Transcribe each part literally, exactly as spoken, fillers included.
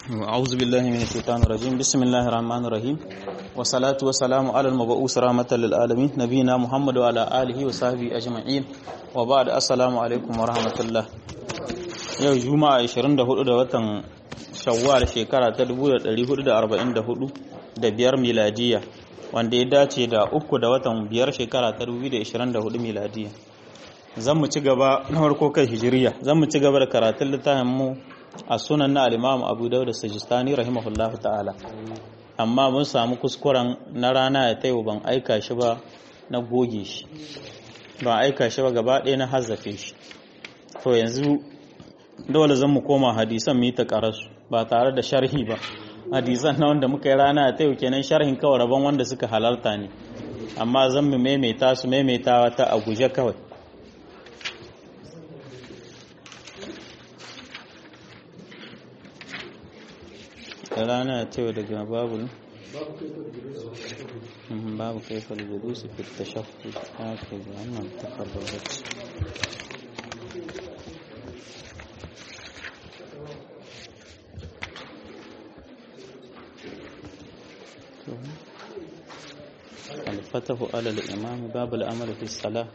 أعوذ بالله من الشيطان الرجيم بسم الله الرحمن الرحيم والصلاة والسلام على المبعوث رحمة للعالمين نبينا محمد وعلى آله وصحبه أجمعين وبعد السلام عليكم ورحمة الله yau juma'a ashirin da hudu da watan shawwal shekara ta dubu da ɗari hudu da arba'in da hudu da biyar miladiya wanda ya dace da uku da watan biyar shekara ta dubu da ashirin da hudu miladiya zan mu ci gaba na farko kai hijiriya zan mu ci gaba da karatun littafin mu a sunan na al-Imam Abu Dawud as-Sijistani rahimahullahu ta'ala amma mun samu kuskuren na rana ya tayo ban aika shi ba na goge shi ban aika shi ba gaba ɗaya na hazzafe shi to yanzu dole zan mu koma hadisan mu yi ta karasu ba tare da sharhi ba hadisan na wanda muka yi rana ta yau kenan sharhin kawai rabon wanda suka halarta ne amma zan mu maimaita su maimaitawa ta a guje kawai rana ta yau daga babu babu kaifar julusi fi tashahhud haka ga wannan takarrar الفتح على الإمام باب الأمر في الصلاة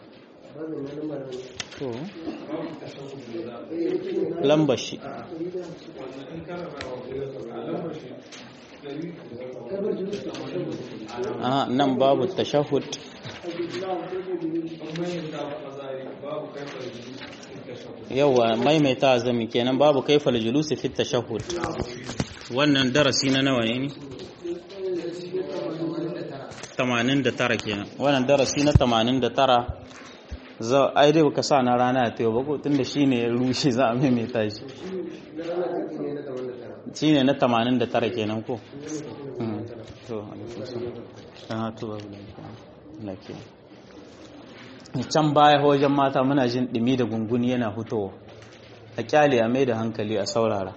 لمبشي آه نم باب التشهد yawa maimaita zami kenan babu kaifal julusi fi tashahhud wannan darasi na nawa ne tamanin da tara kenan wannan darasi na tamanin da tara za ai dai baka sa na rana ta yau ba ko tunda shine ya rushe za a maimaita shi shine na tamanin da tara kenan ko to alhamdulillah to lafiya can baya wajen mata muna jin dumi da gunguni yana hutowa a kyale a mai da hankali a saurara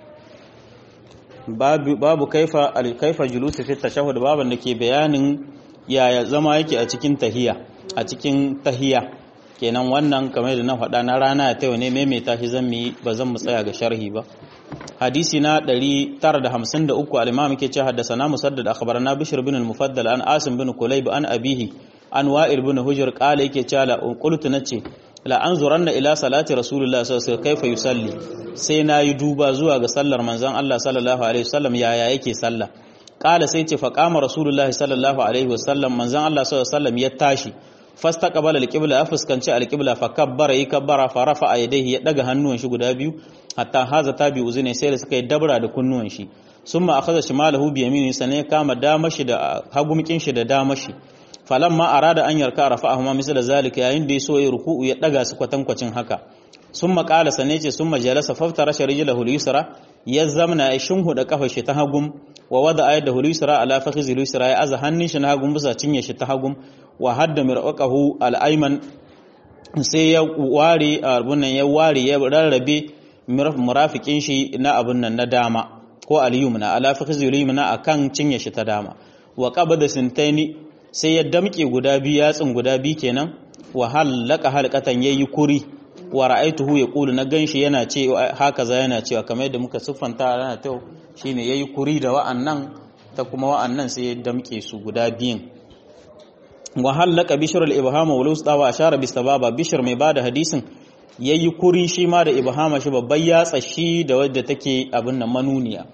babu babu kaifa al-kaifa julusi fi tashahhud baban da ke bayanin yaya zama yake a cikin tahiya a cikin tahiya kenan wannan kamar da na faɗa na rana ta yau ne maimaita shi zan yi ba zan mu tsaya ga sharhi ba hadisi na ɗari tara da hamsin da uku al-imam yake cewa haddathana musaddad akhbarana bishr bin al-mufaddal an asim bin kulayb an abihi an wa'il bin hujr qala yake cewa la qultu nace la anzuranna ila salati rasulullah sallallahu alaihi wasallam kaifa yusalli sai nayi duba zuwa ga sallar manzon Allah sallallahu alaihi wasallam yaya yake sallah qala sai ce fa qama rasulullah sallallahu alaihi wasallam manzon Allah sallallahu alaihi wasallam ya tashi fastaqbala alqibla ya fuskanci alqibla fa kabbara yakabbara fa rafa'a yadayhi ya daga hannuwan shi guda biyu hatta haza tabi uzune sai da suka yi dabra da kunnuwan shi summa akhadha shimalahu bi yamini sanai kama damashi da hagumkin shi da damashi falamma arada an yarka rafa'ahuma misla zalika yayin da yaso ya ruku'u ya daga su kwatankwacin haka summa qala sanai ce summa jalasa faftara rijlahu al-yusra ya zamna ya shinhuda kafar shi ta hagum wa wada ayadahu al-yusra ala fakhizi al-yusra ya aza hannun shi na hagum bisa cinye shi ta hagum wa hadda mirqahu al-ayman sai ya ware abun nan ya ware ya rarrabe murafikin shi na abun nan na dama ko al-yumna ala fakhizi al-yumna akan cinye shi ta dama wa qabada sintaini sai ya damke guda biyu yatsin guda biyu kenan wa halaka halqatan yayi kuri wa ra'aituhu yaqulu na ganshi yana ce haka za yana cewa kamar yadda muka siffanta rana ta shine yayi kuri da wa'annan ta kuma wa'annan sai ya damke su guda biyun wa halaka bishr al-ibham wa lusda wa ashara bis sababa bishr mai bada hadisin yayi kuri shi ma da ibhama shi babban yatsa shi da wadda take abin nan manuniya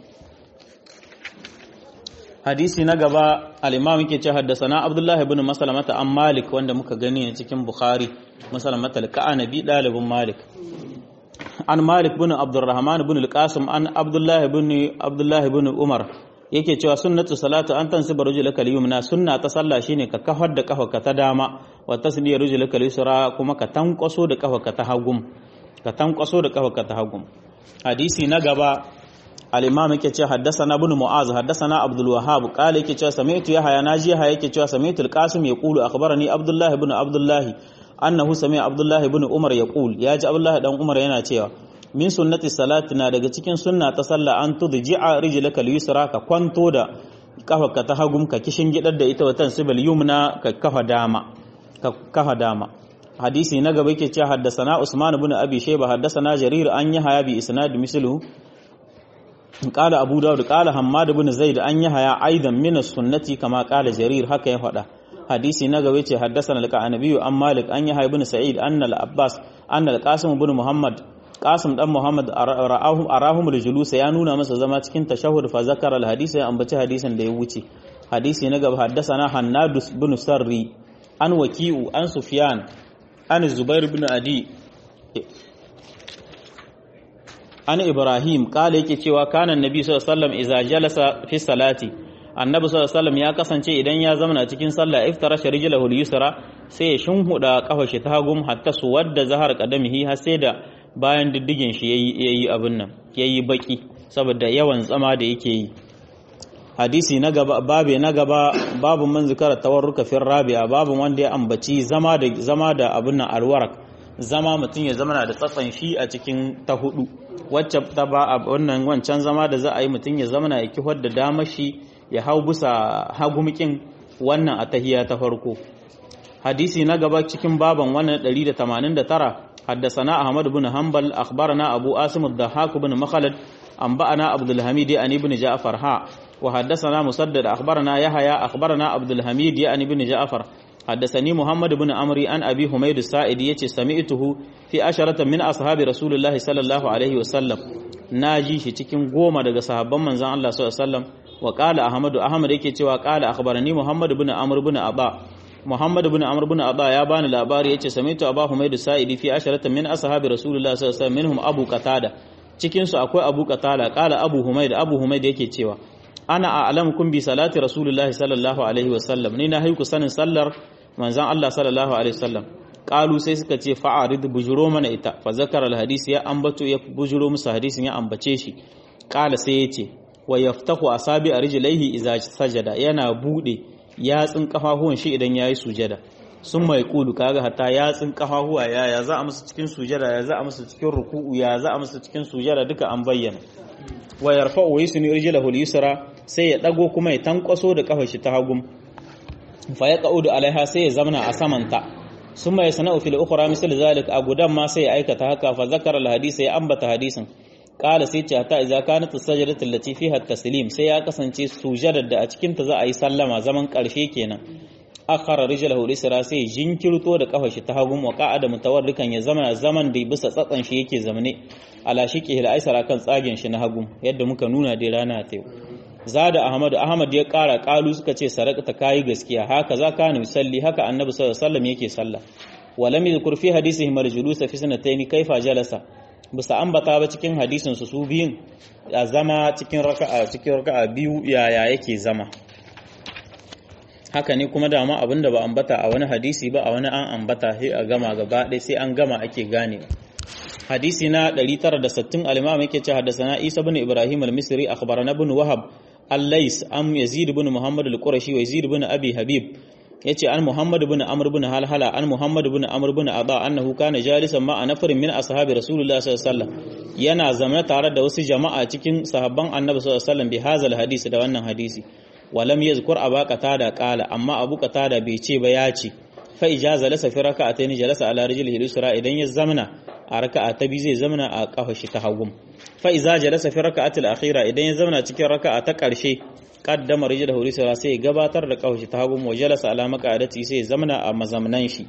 hadisi na gaba al-imam yake ce haddasana abdullahi ibn maslamata an malik wanda muka gani a cikin bukhari maslamata al-ka'anabi dalibin malik an malik ibn abdurrahman ibn al-qasim an abdullahi ibn abdullahi ibn umar yake cewa sunnatu salatu an tansiba rajulaka al-yumna sunna ta sallah shine ka kafar da kafarka ta dama wa tasdiya rajulaka al-yusra kuma ka tankwaso da kafarka ta hagum ka tankwaso da kafarka ta hagum hadisi na gaba al-imam yake cewa haddathana ibn mu'az haddathana abdul wahhab qala yake cewa sami'tu yahya naji yahya yake cewa sami'tu al-qasim yaqulu akhbarani abdullah ibn abdullah annahu sami'a abdullah ibn umar yaqul yaji abdullah dan umar yana cewa min sunnati salati na daga cikin sunna ta sallah an tudji'a rijlaka al-yusra ka kwanto da kafarka ta hagum ka kishin gidar da ita watan sibal yumna ka kafa dama ka kafa dama hadisi na gaba yake cewa haddathana usman ibn abi shayba haddathana jarir an yahya bi isnad misluhu قال أبو داود قال حماد بن زيد أن يحيى أيضا من السنة كما قال جرير هكا يفدا حديثي نغوي ce حدثنا لك النبي عن مالك أن يحيى بن سعيد أن العباس أن القاسم بن محمد قاسم dan Muhammad arahum arahum al-julus ya nuna masa zama cikin tashahhud fa zakara al-hadith ya ambaci hadisin da ya wuce hadisi na gaba haddathana Hannadus bin Sarri an Waki'u an Sufyan an Zubair bin Adi an Ibrahim kala yake cewa kana annabi sallallahu alaihi wasallam idza jalasa fi salati annabi sallallahu alaihi wasallam ya kasance idan ya zama cikin sallah iftara rijlahu al-yusra sai ya shinhuda kafar shi ta hagum hatta suwadda zahar qadamihi har sai da bayan diddigin shi yayi yayi abin nan yayi baki saboda yawan tsama da yake yi hadisi na gaba babe na gaba babu man zikara tawarruka fi rabi'a babu wanda ya ambaci zama da zama da abin nan alwarak zama mutum ya zama da tsatsan shi a cikin ta hudu wacce ta ba a wannan wancan zama da za a yi mutum ya zama ya kihar da dama shi ya hau bisa hagumkin wannan a tahiya ta farko hadisi na gaba cikin baban wannan ɗari da tamanin da tara حدثنا أحمد بن حنبل أخبرنا أبو آسم الضحاك بن مخلد أنبأنا عبد الحميد عن ابن جعفر ها وحدثنا مسدد أخبرنا يحيى أخبرنا عبد الحميد عن ابن جعفر حدثني محمد بن عمرو عن أبي حميد السائدي يتي سمعته في عشرة من أصحاب رسول الله صلى الله عليه وسلم ناجي shi cikin goma daga sahabban manzon Allah sallallahu alaihi wasallam wa qala Ahmad Ahmad yake cewa qala akhbarani Muhammad ibn Amr ibn Aba Muhammad ibn Amr ibn Aba ya bani labari yace sami'tu Abu Humayd Sa'idi fi asharatan min ashabi Rasulullah sallallahu alaihi wasallam minhum Abu Qatada cikin su akwai Abu Qatada qala Abu Humayd Abu Humayd yake cewa ana a'lamukum bi salati Rasulullah sallallahu alaihi wasallam ni na haiku sanin sallar manzon Allah sallallahu alaihi wasallam qalu sai suka ce fa'arid bujuro mana ita fa zakara al-hadisi ya ambato ya bujuro musu hadisin ya ambace shi qala sai yace wa yaftahu asabi arjilaihi idza sajada yana bude yatsin kafafuwan shi idan yayi sujada sun mai kulu kaga hatta yatsin kafafuwa ya ya za a musu cikin sujada ya za a musu cikin ruku'u ya za a musu cikin sujada duka an bayyana wa yarfa'u wa yusni rijlahu al-yusra sai ya dago kuma ya tankwaso da kafar shi ta hagum fa yaqudu alaiha sai ya zamana a samanta summa yasna'u fil ukhra misal zalik a gudan ma sai ya aikata haka fa zakara al-hadisi ya ambata hadisin qala sai ce hatta idza kanat as-sajdatu allati fiha at-taslim sai ya kasance sujadar da a cikin ta za a yi sallama zaman karshe kenan akhara rijlahu lisra sai jinkirto da kafar shi ta hagun wa qa'ada mutawarrikan ya zama zaman da bisa tsatsan shi yake zamane ala shiqihi al-aysara kan tsagen shi na hagun yadda muka nuna dai rana ta yau zada ahmad ahmad ya kara kalu suka ce sarakta kai gaskiya haka za ka ni salli haka annabi sallallahu alaihi wasallam yake sallah walam yadhkur fi hadisihi marjulus fi sanatayn kaifa jalasa bisa ambata ba cikin hadisin su su biyun a zama cikin raka'a cikin raka'a biyu yaya yake zama haka ne kuma dama abinda ba ambata a wani hadisi ba a wani an ambata sai a gama gaba ɗaya sai an gama ake gane hadisi na ɗari tara da sittin al-imam yake ce haddathana Isa ibn Ibrahim al-Misri akhbarana ibn Wahab al-Lays am Yazid ibn Muhammad al-Qurashi wa Yazid ibn Abi Habib yace an Muhammad ibn Amr ibn Halhala an Muhammad ibn Amr ibn Aba annahu kana jalisan ma'a nafarin min ashabi Rasulullah sallallahu alaihi wasallam yana zama tare da wasu jama'a cikin sahabban Annabi sallallahu alaihi wasallam bi hazal hadisi da wannan hadisi walam yazkur Abu Qatada qala amma Abu Qatada bai ce ba ya ce fa ijaza lasa fi raka'atayn jalasa ala rijlihi al-yusra idan ya zamana a raka'a ta biyu zai zamana a kafa shi ta hagum fa iza jalasa fi raka'atil akhira idan ya zamana cikin raka'a ta karshe qaddama rijlahu al-yusra sai gabatar da kafa shi ta hagum wa jalasa ala maq'adati sai zamana a mazamnan shi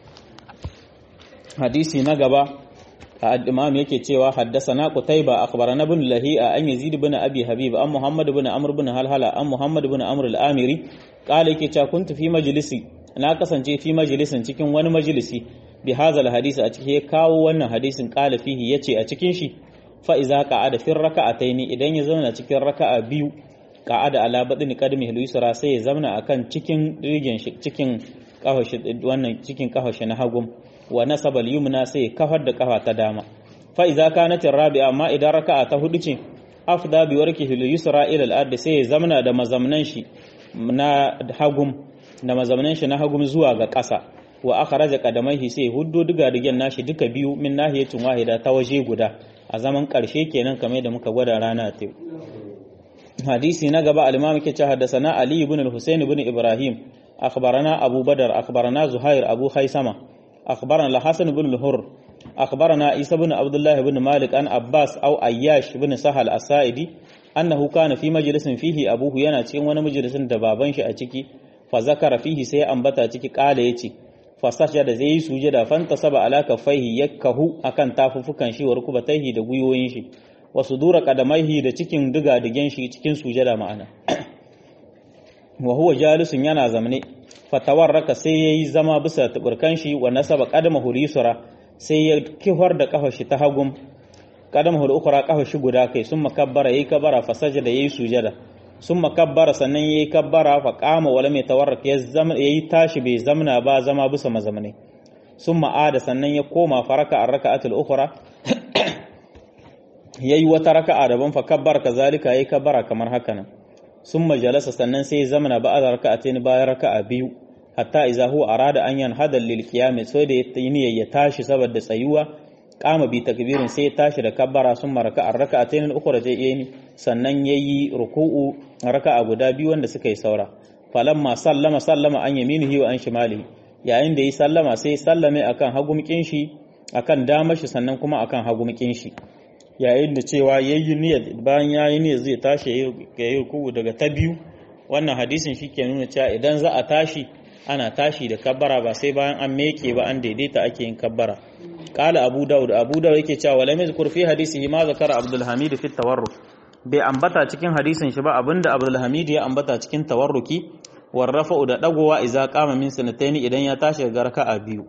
hadisi na gaba al-imam yake cewa haddathana qutayba akhbarana ibn lahi'a an yazid ibn abi habib an muhammad ibn amr ibn halhala an muhammad ibn amr al-amiri qala yake cewa kuntu fi majlisi na kasance fi majlisin cikin wani majlisi bi hazal hadisi a cikin kawo wannan hadisin qala fihi yace a cikin shi fa iza qa'ada fi raka'ataini idan ya zauna cikin raka'a biyu qa'ada ala badni qadmi al-yusra sai ya zauna akan cikin rigin shi cikin kafashi wannan cikin kafashi na hagum wa nasaba al-yumna sai kafar da kafa ta dama fa iza kanat ar-rabi'a amma idan raka'a ta hudu ce afda bi warkihi al-yusra ila al-ard sai ya zauna da mazamnan shi na hagum da mazamnan shi na hagum zuwa ga ƙasa wa akhraja qadamaihi sai huddo diga digen nashi duka biyu min nahiyatin wahida ta waje guda a zaman ƙarshe kenan kamar da muka gwada rana ta hadisi na gaba al-imam yake cewa haddathana ali ibn al-husayn ibn ibrahim akhbarana abu badar akhbarana zuhair abu khaisama akhbarana al-hasan ibn al-hurr akhbarana Isa ibn Abdullah ibn Malik an Abbas aw Ayyash ibn Sahal as-Sa'idi annahu kana fi majlisin fihi abuhu, yana cikin wani majalisin da baban shi a ciki, fa zakara fihi sai ambata ciki kala yace fa sajada zai yi sujada fanta saba ala kaffaihi yakkahu akan tafufukan shi wa rukubataihi da guyoyin shi wa sudura qadamaihi da cikin diga digen shi cikin sujada ma'ana wa huwa jalisun yana zamne fatawarraka sai yayi zama bisa tuburkan shi wa nasaba qadamahu lisra sai ya kihar da kafar shi ta hagum qadamahu al-ukhra kafar shi guda kai summa kabbara yayi kabbara fa sajada yayi sujada summa kabbara sannan yayi kabbara fa qama wala mai tawarraka ya zama yayi tashi bai zamna ba zama bisa mazamne summa ada sannan ya koma faraka ar-raka'atul ukhra yayi wata raka'a daban fa kabbara kazalika yayi kabbara kamar haka nan summa jalasa sannan sai zamana ba'da raka'atayn bayan raka'a biyu hatta idza huwa arada an yanhada lil qiyam sai da yayi ya tashi saboda tsayuwa qama bi takbirin sai ya tashi da kabbara summa raka'a raka'atayn al-ukhra jayyini sannan yayi ruku'u raka'a guda biyu wanda suka yi saura falamma sallama sallama an yaminihi wa an shimalihi yayin da yi sallama sai sallame akan hagumkin shi akan damar shi sannan kuma akan hagumkin shi yayin da cewa yayi niyyar bayan yayi niyyar zai tashi yayi ruku'u daga ta biyu. Wannan hadisin shike nuna cewa idan za a tashi ana tashi da kabbara ba sai bayan an meke ba an daidaita ake yin kabbara. Qala Abu Dawud Abu Dawud yake cewa wala mazkur fi hadisihi ma zakara Abdul Hamid fi tawarruk, bai ambata cikin hadisin shi ba abinda Abdul Hamid ya ambata cikin tawarruki warrafa'u da dagowa idza qama min sanataini idan ya tashi daga raka'a biyu.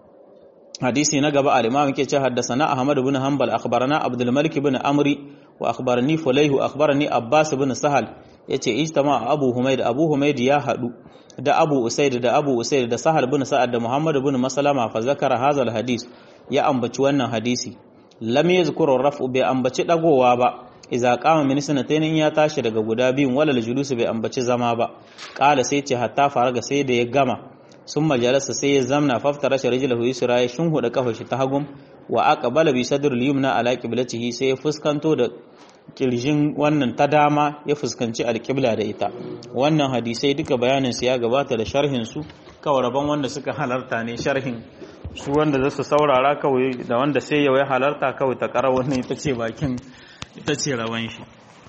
hadisi na gaba al-imam yake cewa haddathana Ahmad ibn Hanbal akhbarana Abdul Malik ibn Amri wa akhbarani Fulayh akhbarani Abbas ibn Sahal yace ijtama Abu Humayd Abu Humayd ya hadu da Abu Usayd da Abu Usayd da Sahal ibn Sa'ad da Muhammad ibn Maslama fa zakara hadha al-hadis, ya ambaci wannan hadisi. Lam yazkuru raf'u bai ambaci dagowa ba, idza qama min sanatayn ya tashi daga guda biyun wala al-julus bai ambaci zama ba. Qala sai ce hatta faraga sai da ya gama, sun majalasa sai ya zamna faftara shi rijlahu yusra ya shinhuda kafar shi ta hagum wa aqbala bi sadr al-yumna ala qiblatihi sai ya fuskanto da kirjin wannan ta dama ya fuskanci alqibla da ita. Wannan hadisai duka bayanin su ya gabata da sharhin su, kawai rabon wanda suka halarta ne sharhin su, wanda za su saurara kawai da wanda sai ya halarta kawai ta ƙara wannan ita ce bakin ita ce rawan shi.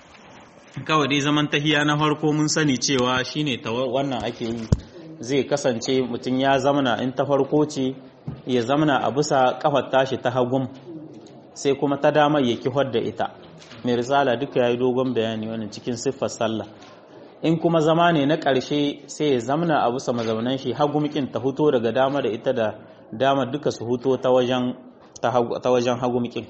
Kawai dai zaman tahiya na farko mun sani cewa shine ta wannan ake yi, zai kasance mutum ya zamana in ta farko ce ya zamana a bisa kafar tashi ta hagum sai kuma ta dama ya kihar da ita. Mai risala duka ya yi dogon bayani wannan cikin siffar sallah. In kuma zama ne na ƙarshe sai ya zamana a bisa mazaunan shi hagumkin ta huto daga dama da ita da dama duka su huto ta wajen ta wajen hagumkin.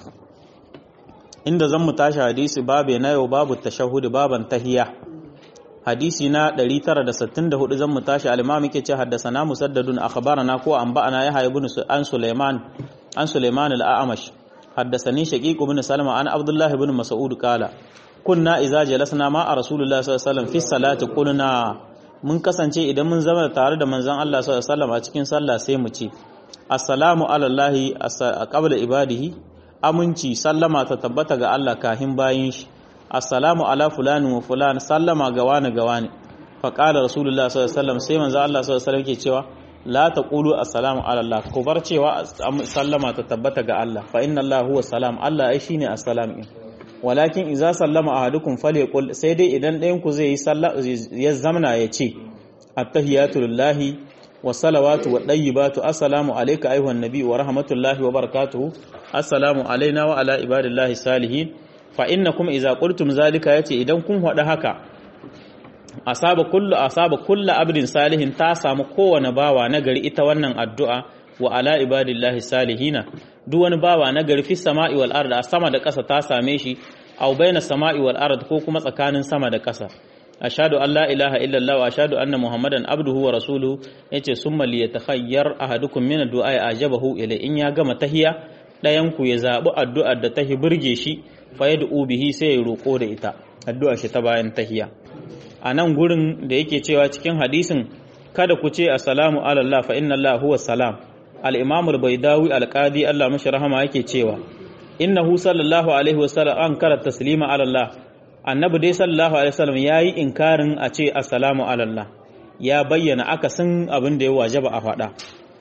Inda zan mu tashi hadisi babu na yau babu tashahhud baban tahiya. Hadisi na ɗari tara da sittin da hudu zan mu tashi al-imam yake ce haddathana musaddadun akhbarana ko anba'ana yahya ibn an sulaiman an sulaiman al-a'mash haddathani shaqiq ibn salama an abdullah ibn mas'ud qala kunna idza jalasna ma rasulullah sallallahu alaihi wasallam fi salati qulna, mun kasance idan mun zama tare da manzon Allah sallallahu alaihi wasallam a cikin sallah sai mu ce assalamu ala allahi qabla ibadihi, aminci sallama ta tabbata ga Allah kahin bayin shi. Assalamu ala fulani wa fulani, sallama ga wani ga wani. Fa qala rasulullah sallallahu alaihi wasallam, sai manzo Allah sallallahu alaihi wasallam yake cewa la taqulu assalamu ala Allah, ku bar cewa sallama ta tabbata ga Allah, fa inna Allah huwa salam, Allah ai shine assalam din. Walakin idza sallama ahadukum falyaqul, sai dai idan ɗayan ku zai yi sallah ya zamna ya ce attahiyatu lillahi wa salawatu wa tayyibatu assalamu alayka ayyuhan nabiy wa rahmatullahi wa barakatuhu assalamu alaina wa ala ibadillahi salihin. Fa innakum idza qultum zalika, yace idan kun hada haka asaba kullu asaba kullu abdin salihin, ta samu kowane bawa nagari ita wannan addu'a wa ala ibadillahi salihina, duk wani bawa nagari fi sama'i wal ard, a sama da ƙasa ta same shi, aw baina sama'i wal ard ko kuma tsakanin sama da ƙasa. Ashhadu an la ilaha illallah wa ashhadu anna muhammadan abduhu wa rasuluhu, yace summa liyatakhayyar ahadukum min ad-du'a ajabahu ila, in ya gama tahiya dayan ku ya zabi addu'ar da tahi burge shi fa yad'u bihi, sai ya roko da ita addu'a shi ta bayan tahiya. A nan gurin da yake cewa cikin hadisin kada ku ce assalamu ala Allah fa inna Allah huwa salam, al-imam al-baydawi al-qadi Allah mashi rahama yake cewa innahu sallallahu alaihi wasallam an kara taslima ala Allah, annabi dai sallallahu alaihi wasallam yayi inkarin a ce assalamu ala Allah, ya bayyana akasin abin da ya wajaba a faɗa.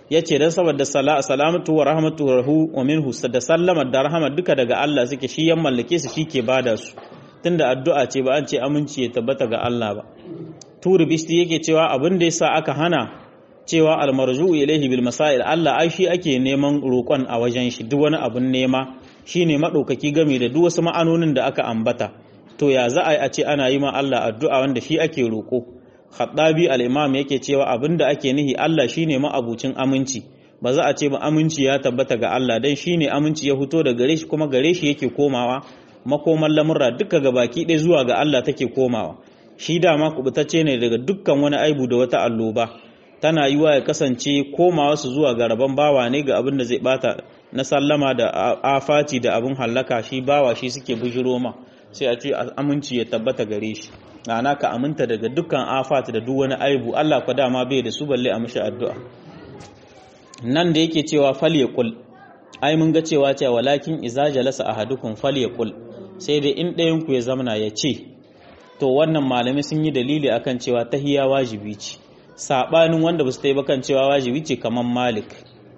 yace dan saboda salamatu wa rahmatuhu wa minhu da sallama da rahama duka daga Allah suke, shi yan mallake su shike bada su, tunda addu'a ce ba an ce aminci ya tabbata ga Allah ba. Turi Bishti yake cewa abin da yasa aka hana cewa almarju'u ilaihi bil masail, Allah ai shi ake neman roƙon a wajen shi, duk wani abun nema shine madaukaki game da duk wasu ma'anonin da aka ambata. To ya za a yi a ce ana yi ma Allah addu'a wanda shi ake roƙo? Khattabi al-Imam yake cewa abinda ake nihi Allah shine ma'abucin aminci, ba za a ce ba aminci ya tabbata ga Allah dan shine aminci ya fito da gare shi kuma gare shi yake komawa, makoman lamurra duka gabaki ɗaya zuwa ga Allah take komawa. Shi dama kubutacce ne daga dukkan wani aibu da wata alloba, tana yiwa ya kasance komawa su zuwa ga rabon bawa ne ga abin da zai bata na sallama da afati da abin hallaka, shi bawa shi suke bujiro ma, sai a ce aminci ya tabbata gare shi. Ana ka aminta daga dukkan afat da duk wani aibu, Allah kwa dama bai da su balle a mishi addu'a. Nan da yake cewa falyaqul, ai mun ga cewa cewa walakin iza jalasa ahadukum falyaqul, sai dai in ɗayan ku ya zamana ya ce. To wannan malami sun yi dalili akan cewa tahiyya wajibi ce, sabanin wanda ba su ta yi bakan cewa wajibi ce kaman Malik.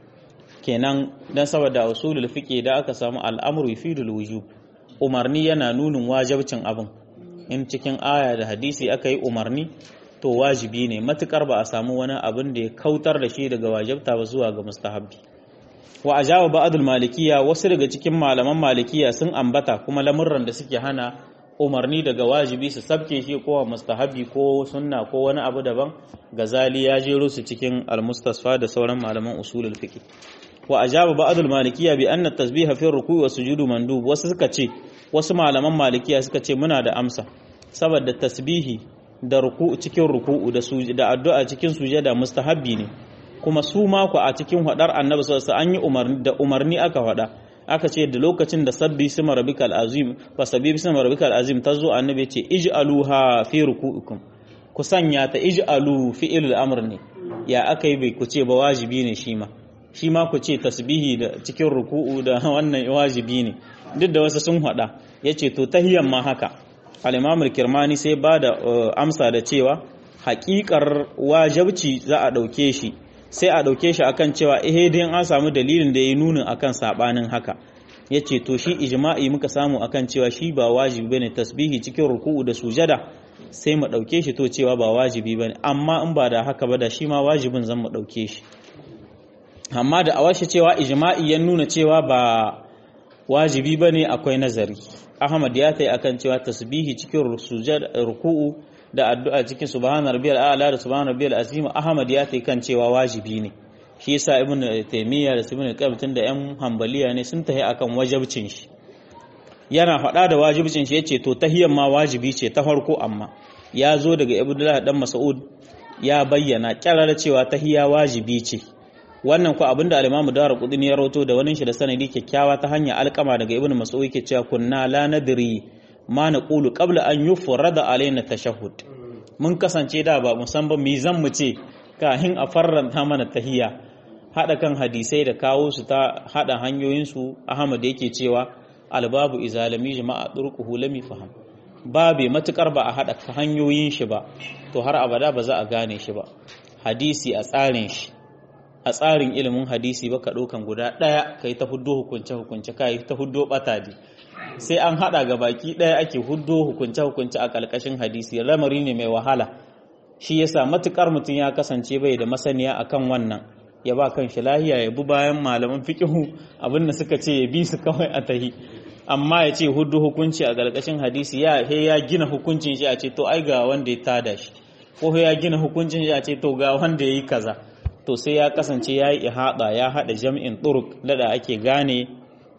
Kenan dan saboda usulul fiqh da aka samu al'amru yufidul wujub, umarni yana nunin wajibcin abin. In cikin aya da hadisi aka yi umarni to wajibi ne, matukar ba a samu wani abin da ya kautar da shi daga wajibta ba zuwa ga mustahabbi. Wa ajaba ba'dul malikiya, wasu daga cikin malaman malikiya sun ambata kuma lamurran da suke hana umarni daga wajibi su sabke shi ko mustahabbi ko sunna ko wani abu daban. Gazali ya jero su cikin al-Mustasfa da sauran malaman usulul fiqh. Wa ajaba ba'dul malikiya bi anna tasbiha fi ruku'i wa sujudi mandub, wasu suka ce wasu malaman malikiya suka ce muna da amsa, saboda tasbihi da ruku'u cikin ruku'u da da addu'a cikin sujada mustahabbi ne, kuma su ma ku a cikin hadar annabi sallallahu alaihi wasallam an yi umarni da umarni aka hada, aka ce da lokacin da sabbi sima rabbikal azim fa sabbi sima rabbikal azim tazo annabi ce ij'aluha fi ruku'ikum, ku sanya ta ij'alu fi'il amr ne, ya akai bai ku ce ba wajibi ne shi ma shi ma ku ce tasbihi da cikin ruku'u da wannan wajibi ne, duk da wasu sun hada. Yace to tahiyyan ma haka. Al-Imam al-Kirmani sai ba da amsa da cewa haƙiƙar wajibci za a dauke shi, sai a dauke shi akan cewa eh dai an samu dalilin da yayi nunin akan sabanin haka. Yace to shi ijma'i muka samu akan cewa shi ba wajibi bane tasbihi cikin ruku'u da sujada, sai mu dauke shi to cewa ba wajibi bane, amma in ba da haka ba da shi ma wajibin zan mu dauke shi. Amma da awashi cewa ijma'i ya nuna cewa ba wajibi bane akwai nazari. Ahmad ya tayi akan cewa tasbihi cikin sujada ruku'u da addu'a cikin subhana rabbiyal a'la da subhana rabbiyal azim, Ahmad ya tayi kan cewa wajibi ne. Shi yasa Ibn Taymiyyah da Ibn Qayyim da ƴan Hanbaliya ne sun tayi akan wajibcin shi. Yana faɗa da wajibcin shi yace to tahiyyan ma wajibi ce ta farko, amma ya zo daga Abdullah dan Mas'ud ya bayyana kyarara cewa tahiyya wajibi ce. Wannan ku abinda al-Imam Darqutni ya rawato da wani shi da sanadi kyakkyawa ta hanyar alƙama daga Ibn Mas'ud yake cewa kunna la nadri ma naqulu qabla an yufrada alaina tashahhud, mun kasance da ba musamman mi zan mu ce kahin a farranta mana tahiyya. Hada kan hadisai da kawo su ta hada hanyoyin su, Ahmad yake cewa albabu izalami jama'a turquhu lami faham, babe matukar ba a hada hanyoyin shi ba to har abada ba za a gane shi ba. Hadisi a tsarin shi, a tsarin ilimin hadisi ba ka ɗaukan guda ɗaya ka yi ta huddo hukunce-hukunce, ka yi ta huddo ɓatadi, sai an haɗa ga baki ɗaya ake huddo hukunce-hukunce a ƙalƙashin hadisi. Lamari ne mai wahala, shi yasa matuƙar mutum ya kasance bai da masaniya akan wannan, ya ba kan shi lahiya ya bi bayan malaman fiƙihu abin da suka ce ya bi su kawai a tahi. Amma ya ce huddo hukunci a ƙalƙashin hadisi, ya ya gina hukuncin shi a ce to ai ga wanda ya tada shi, ko ya gina hukuncin shi a ce to ga wanda ya yi kaza. To sai ya kasance ya yi ihada, ya haɗa jam'in turuk da ake gane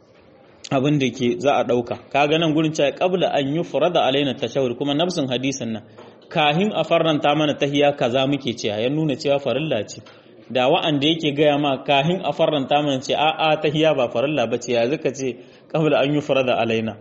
abin da ke za a ɗauka. Kaga nan gurin cewa qabla an yufrada alaina tashahhud, kuma nafsin hadisin nan kahin a farranta mana tahiya kaza muke cewa, ya nuna cewa farilla ce. Da wa'anda yake gaya ma kahin a farranta mana ce a a tahiya ba farilla bace, ya zaka ce qabla an yufrada alaina.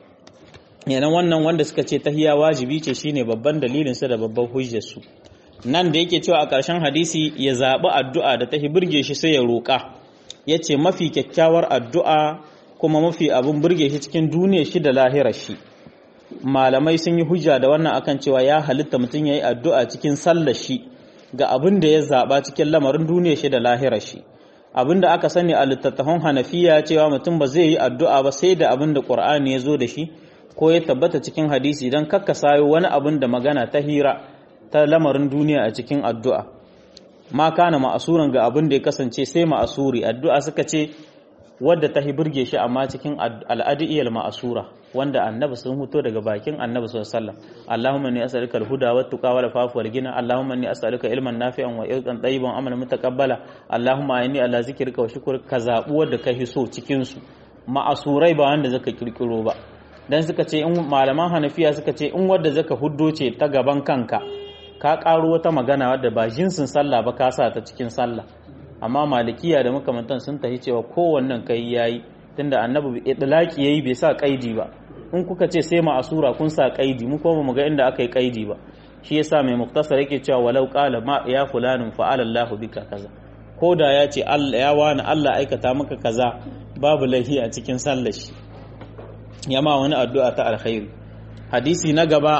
Yana wannan wanda suka ce tahiya wajibi ce shine babban dalilin su da babban hujjar su. Nan da yake cewa a ƙarshen hadisi ya zaɓi addu'a da ta burge shi sai ya roƙa, ya ce mafi kyakkyawar addu'a kuma mafi abin burge shi cikin duniya shi da lahirar shi. Malamai sun yi hujja da wannan akan cewa ya halitta mutum ya yi addu'a cikin sallar shi, ga abin da ya zaba cikin lamarin duniya shi da lahirar shi abin da aka sani a littattafan Hanafiya cewa mutum ba zai yi addu'a ba sai da abin da Qur'ani ya zo da shi ko ya tabbata cikin hadisi dan kakka sayo wani abin da magana ta hira ta lamarin duniya a cikin addu'a ma kana ma'asuran ga abin da ya kasance sai ma'asuri addu'a suka ce wadda ta burge shi amma cikin al'adiyyar ma'asura wanda annabi sun huto daga bakin annabi sallallahu alaihi wasallam Allahumma inni as'aluka al-huda wat tuqa wal afafa wal ghina Allahumma inni as'aluka ilman nafi'an wa rizqan tayyiban amalan mutaqabbala Allahumma inni ala zikrika wa shukrika ka zabu wadda ka hiso cikin su ma'asurai ba wanda zaka kirkiro ba dan suka ce in malaman Hanafiya suka ce in wadda zaka huddo ce ta gaban kanka ka karo wata magana wadda ba jinsin sallah ba ka sa ta cikin sallah amma malikiya da makamantan sun tahi cewa kowannen kai yayi tunda annabi idlaki yayi bai sa kaidi ba in kuka ce sai ma'asura kun sa kaidi mu kuma mu ga inda aka yi kaidi ba shi yasa mai muktasar yake cewa walau qala ma ya fulanin fa'ala Allahu bika kaza koda ya ce Allah ya wani Allah aikata maka kaza babu laifi a cikin sallar shi yama wani addu'a ta alkhairi hadisi na gaba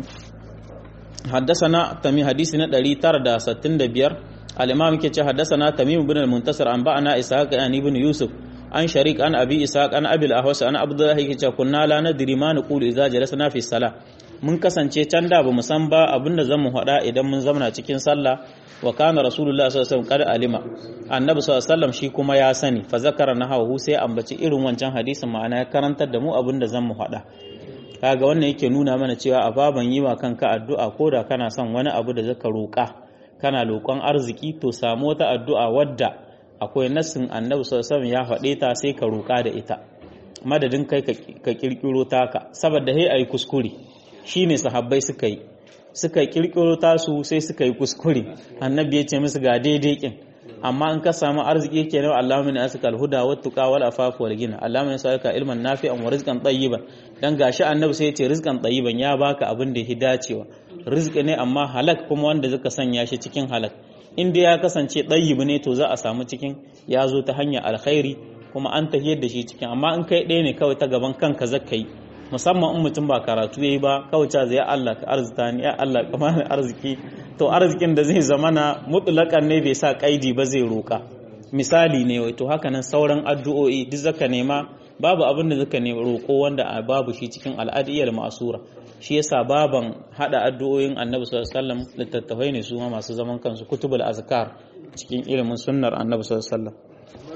حدثنا تمي حديثنا ɗari tara da sittin da biyar الإمام كي حدثنا تميم بن المنتصر أنبأنا إسحاق عن ابن يوسف عن شريك عن أبي إسحاق عن أبي الأهوس عن عبد الله كي كنا لا ندري ما نقول إذا جلسنا في الصلاة mun kasance can da bamu san ba abinda zamu hada idan mun zamana cikin sallah wa kana rasulullahi sallallahu alaihi wasallam qad alima annabi sallallahu alaihi wasallam shi kuma ya sani fa zakara nahawu sai ambaci irin wancan hadisin ma'ana ya karantar da mu abinda zamu hada kaga wannan yake nuna mana cewa a baban yi wa kanka addu'a koda kana son wani abu da zaka roƙa kana roƙon arziki to samu wata addu'a wadda akwai nassin annabi sallallahu alaihi wasallam ya faɗe ta sai ka roƙa da ita madadin kai ka kirkiro taka saboda hey ayi kuskure shine sahabbai suka yi suka kirkiro tasu sai suka yi kuskure annabi ya ce musu ga daidai kin amma in ka samu arziki kenan Allahumma inni as'aluka al-huda wat tuqa wal afafa wal ghina Allahumma inni as'aluka ilman nafi'an wa rizqan tayyiban dan gashi annabi sai ya ce rizqan tayyiban ya baka abin da ya dacewa rizqi ne amma halak kuma wanda zaka sanya shi cikin halak inda ya kasance tayyib ne to za a samu cikin ya zo ta hanyar alkhairi kuma an tahiyar da shi cikin amma in kai ɗaya ne kawai ta gaban kanka zaka yi musamman in mutum ba karatu yayi ba kawai ta zai Allah ka arzuta ni ya Allah ka bani arziki to arzikin da zai zama na mutlaqan ne bai sa kaidi ba zai roka misali ne wai to haka nan sauran addu'o'i duk zaka nema babu abin da zaka nema roko wanda babu shi cikin al'adiyar ma'sura shi yasa baban hada addu'o'in Annabi sallallahu alaihi wasallam littattafai ne su ma masu zaman kansu kutubul azkar cikin ilimin sunnar Annabi sallallahu alaihi wasallam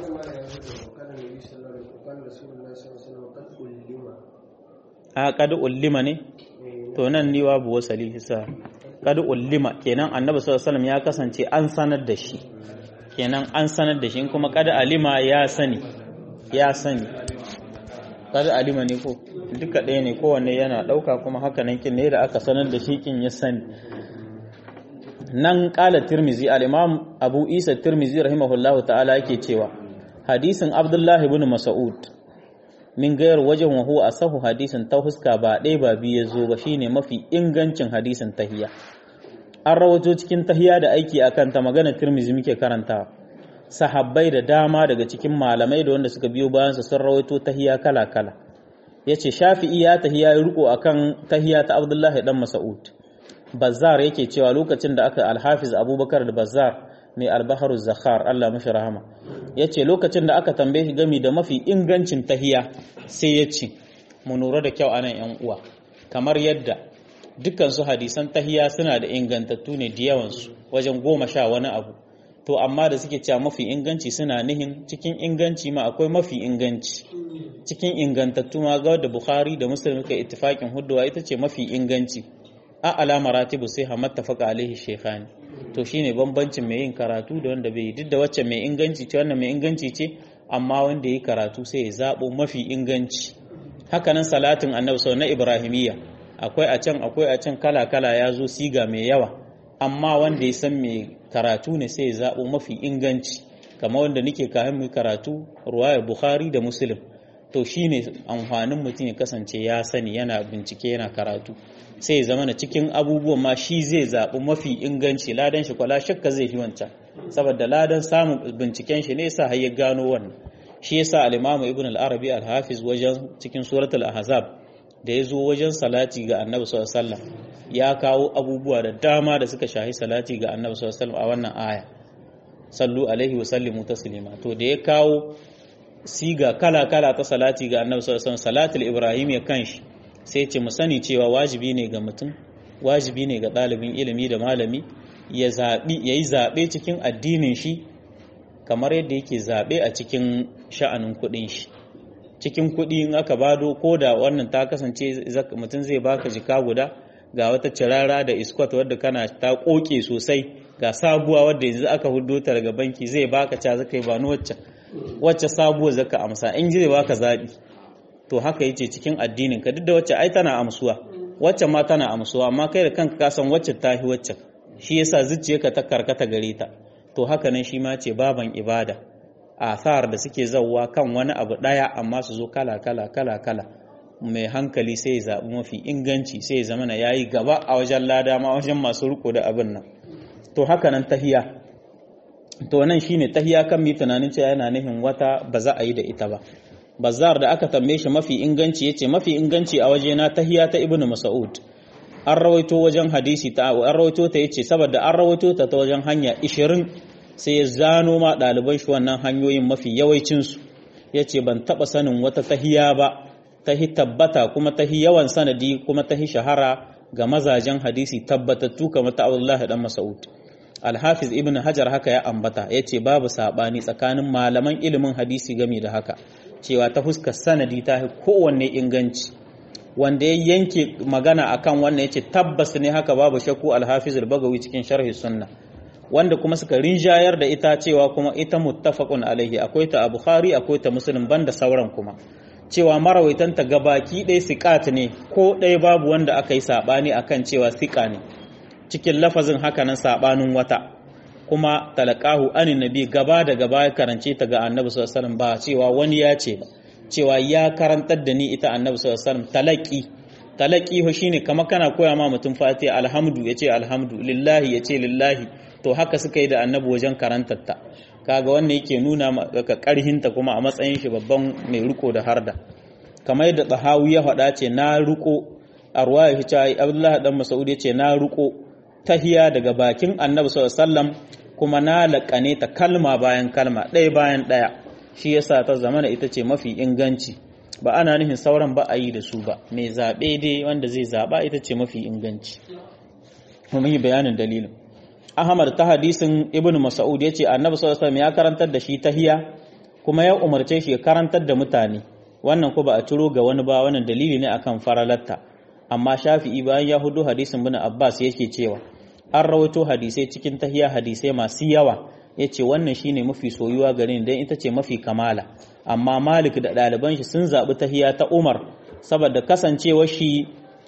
a kad ullima ne to nan ni babu wasali hisa kad ullima kenan annabi sallallahu alaihi wasallam ya kasance an sanar da shi kenan an sanar da shi kuma kad alima ya sani ya sani kad alima ne ko duka ɗaya ne kowanne yana ɗauka kuma haka nan kin ne da aka sanar da shi kin ya sani nan qala tirmizi al-imam abu isa tirmizi rahimahullahu ta'ala yake cewa hadisin abdullahi ibn mas'ud min gayar wajen wa huwa asahu hadisin ta huska ba ɗaya ba biyu ya zo ba shine mafi ingancin hadisin tahiya an rawato cikin tahiya da aiki akan ta magana Tirmidhi muke karanta sahabbai da dama daga cikin malamai da wanda suka biyo bayan su sun rawaito tahiya kala kala yace Shafi'i ya tahiya ya riko akan tahiya ta Abdullah dan Mas'ud Bazzar yake cewa lokacin da aka Al-Hafiz Abubakar da Bazzar mai Al-Bahr az-Zakhar Allah mashi rahama yace lokacin da aka tambaye shi gami da mafi ingancin tahiya sai yace mu nura da kyau anan yan uwa kamar yadda dukkan su hadisan tahiya suna da ingantattu ne da yawan su wajen goma sha wani abu to amma da suke cewa mafi inganci suna nihin cikin inganci ma akwai mafi inganci cikin ingantattu ma ga da Bukhari da Muslim kai ittifaqin hudduwa ita ce mafi inganci a ala maratibu sai hamad tafaka alaihi shaykhani to shine bambancin mai yin karatu da wanda bai duk da wacce mai inganci ce wannan mai inganci ce amma wanda yi karatu sai ya zabo mafi inganci haka nan salatin annabi sau na ibrahimiyya akwai a can akwai a can kala kala ya zo siga mai yawa amma wanda ya san mai karatu ne sai ya zabo mafi inganci kamar wanda nake kayan mai karatu ruwayar bukhari da muslim to shine amfanin mutum ya kasance ya sani yana bincike yana karatu sai ya zama na cikin abubuwan ma shi zai zaɓi mafi inganci ladan shi kwala shakka zai fi wancan saboda ladan samun binciken shi ne yasa har ya gano wannan shi yasa al-Imam Ibn al-Arabi al-Hafiz wajen cikin suratul Ahzab da yazo wajen salati ga Annabi sallallahu alaihi wasallam ya kawo abubuwa da dama da suka shahi salati ga annabi sallallahu alaihi wasallam a wannan aya sallu alaihi wa sallimu taslima to da ya kawo siga kala kala ta salati ga annabi sallallahu alaihi wasallam salatul ibrahim ya kanshi sai ce mu sani cewa wajibi ne ga mutum wajibi ne ga ɗalibin ilimi da malami ya zabi yayi zabe cikin addinin shi kamar yadda yake zabe a cikin sha'anin kuɗin shi cikin kuɗi in aka bado ko da wannan ta kasance mutum zai baka jika guda ga wata cirara da iskot wadda kana ta koke sosai ga sabuwa wadda yanzu aka hudo ta daga banki zai baka ca zaka yi bani wacce wacce sabuwa zaka amsa in zai baka zabi to haka yace cikin addinin ka duk da wacce ai tana amsuwa wacce ma tana amsuwa amma kai da kanka ka san wacce tahi wacce shi yasa zuciyarka ta karkata gare ta to haka nan shi ma ce baban ibada athar da suke zawwa kan wani abu daya amma su zo kala kala kala kala mai hankali sai ya zaɓi mafi inganci sai ya zama na yayi gaba a wajen lada ma wajen masu riko da abin nan to haka nan tahiya to nan shine tahiya kan mi tunanin cewa yana nihin wata ba za a yi da ita ba bazar da aka tambaye shi mafi inganci yace mafi inganci a waje na tahiya ta ibnu mas'ud an rawaito wajen hadisi ta an rawaito ta yace saboda an rawaito ta ta wajen hanya ishirin sai ya zano ma ɗaliban shi wannan hanyoyin mafi yawancin su yace ban taba sanin wata tahiya ba tahi tabbata kuma tahi yawan sanadi kuma tahi shahara ga mazajen hadisi tabbatattu kamar ta Abdullah dan Mas'ud Al-Hafiz Ibn Hajar haka ya ambata yace babu sabani tsakanin malaman ilimin hadisi game da haka cewa ta fuskar sanadi ta kowanne inganci wanda ya yanke magana akan wannan yace tabbas ne haka babu shakku Al-Hafiz Al-Bagawi cikin Sharh Sunna wanda kuma suka rinjayar da ita cewa kuma ita muttafaqun alaihi akwai ta a Bukhari akwai ta Muslim banda sauran kuma cewa marawaitanta gabaki ɗaya siƙat ne ko ɗaya babu wanda aka yi saɓani akan cewa siƙa ne cikin lafazin hakanan saɓanin wata kuma talaqahu anin nabi gaba da gaba ya karance ta ga annabi sallallahu alaihi wasallam ba cewa wani ya ce ba cewa ya karantar da ni ita annabi sallallahu alaihi wasallam talaqi talaqi ho shine kamar kana koya ma mutum fatiha alhamdu yace alhamdu lillahi yace lillahi to haka suka yi da annabi wajen karantar ta kaga wannan yake nuna maka karhinta kuma a matsayin shi babban mai riko da harda kamar yadda Tahawi ya faɗa ce na riko a ruwaya shi cewa Abdullah dan Mas'ud yace na riko tahiya daga bakin Annabi sallallahu alaihi wasallam kuma na laƙane ta kalma bayan kalma ɗaya bayan ɗaya shi yasa ta zamana ita ce mafi inganci ba ana nufin sauran ba a yi da su ba mai zabe dai wanda zai zaba ita ce mafi inganci mun yi bayanin dalilin Ahmad ta hadisin Ibn Mas'ud yace Annabi sallallahu alaihi wasallam ya karantar da shi tahiya kuma ya umarce shi ya karantar da mutane wannan ko ba a turo ga wani ba wannan dalili ne akan faralatta amma Shafi'i bayan ya hudu hadisin Ibn Abbas yake cewa an rawaito hadisai cikin tahiya hadisai masu yawa yace wannan shine mafi soyuwa gare ni dan ita ce mafi kamala amma Malik da ɗaliban shi sun zabi tahiya ta Umar saboda kasancewar shi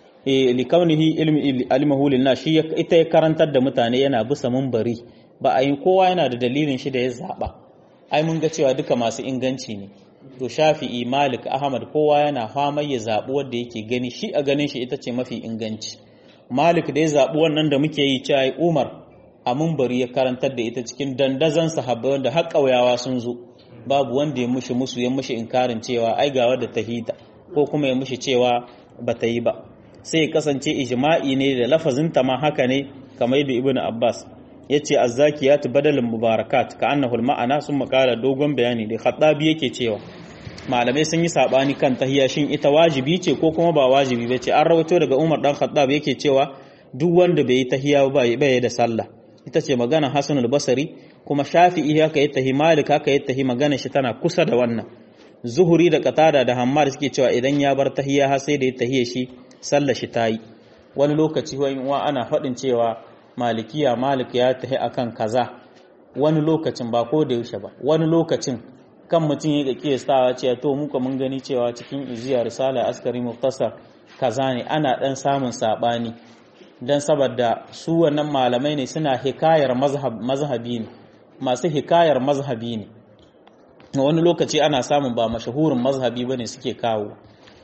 likaunihi ilmi alimahu lillah shi ita ya karantar da mutane yana bisa munbari ba a yi kowa yana da dalilin shi da ya zaba ai mun ga cewa duka masu inganci ne to Shafi'i Malik Ahmad kowa yana fama ya zabi wanda yake gani shi a ganin shi ita ce mafi inganci Malik da ya zabi wannan da muke yi cewa Umar a munbari ya karantar da ita cikin dandazan sahabbai wanda har kauyawa sun zo babu wanda ya mushi musu ya mushi inkarin cewa ai ga wadda tahita ko kuma ya mushi cewa bata yi ba sai kasance ijma'i ne da lafazinta ma haka ne kamar yadda Ibn Abbas yace az-zakiyatu badalun mubarakat ka annahu al-ma'ana sun makala dogon bayani da Khattabi yake cewa malamai sun yi sabani kan tahiyya shin ita wajibi ce ko kuma ba wajibi bace an rawaito daga Umar dan Khattab yake cewa duk wanda bai yi tahiyya ba bai da sallah ita ce magana Hasan al-Basri kuma Shafi'i haka yi tahi Malik haka yi tahi magana shi tana kusa da wannan Zuhuri da Qatada da Hammad suke cewa idan ya bar tahiyya har sai da ya tahiyya shi sallar shi ta yi wani lokaci wa ana faɗin cewa malikiya malik ya tahi akan kaza wani lokacin ba ko da yaushe ba wani lokacin kan mutum ya kiyastawa cewa to muka mun gani cewa cikin iziya risala askari muftasar kaza ne ana dan samun sabani dan saboda su wannan malamai ne suna hikayar mazhab mazhabi ne masu hikayar mazhabi ne wani lokaci ana samun ba mashahurin mazhabi bane suke kawo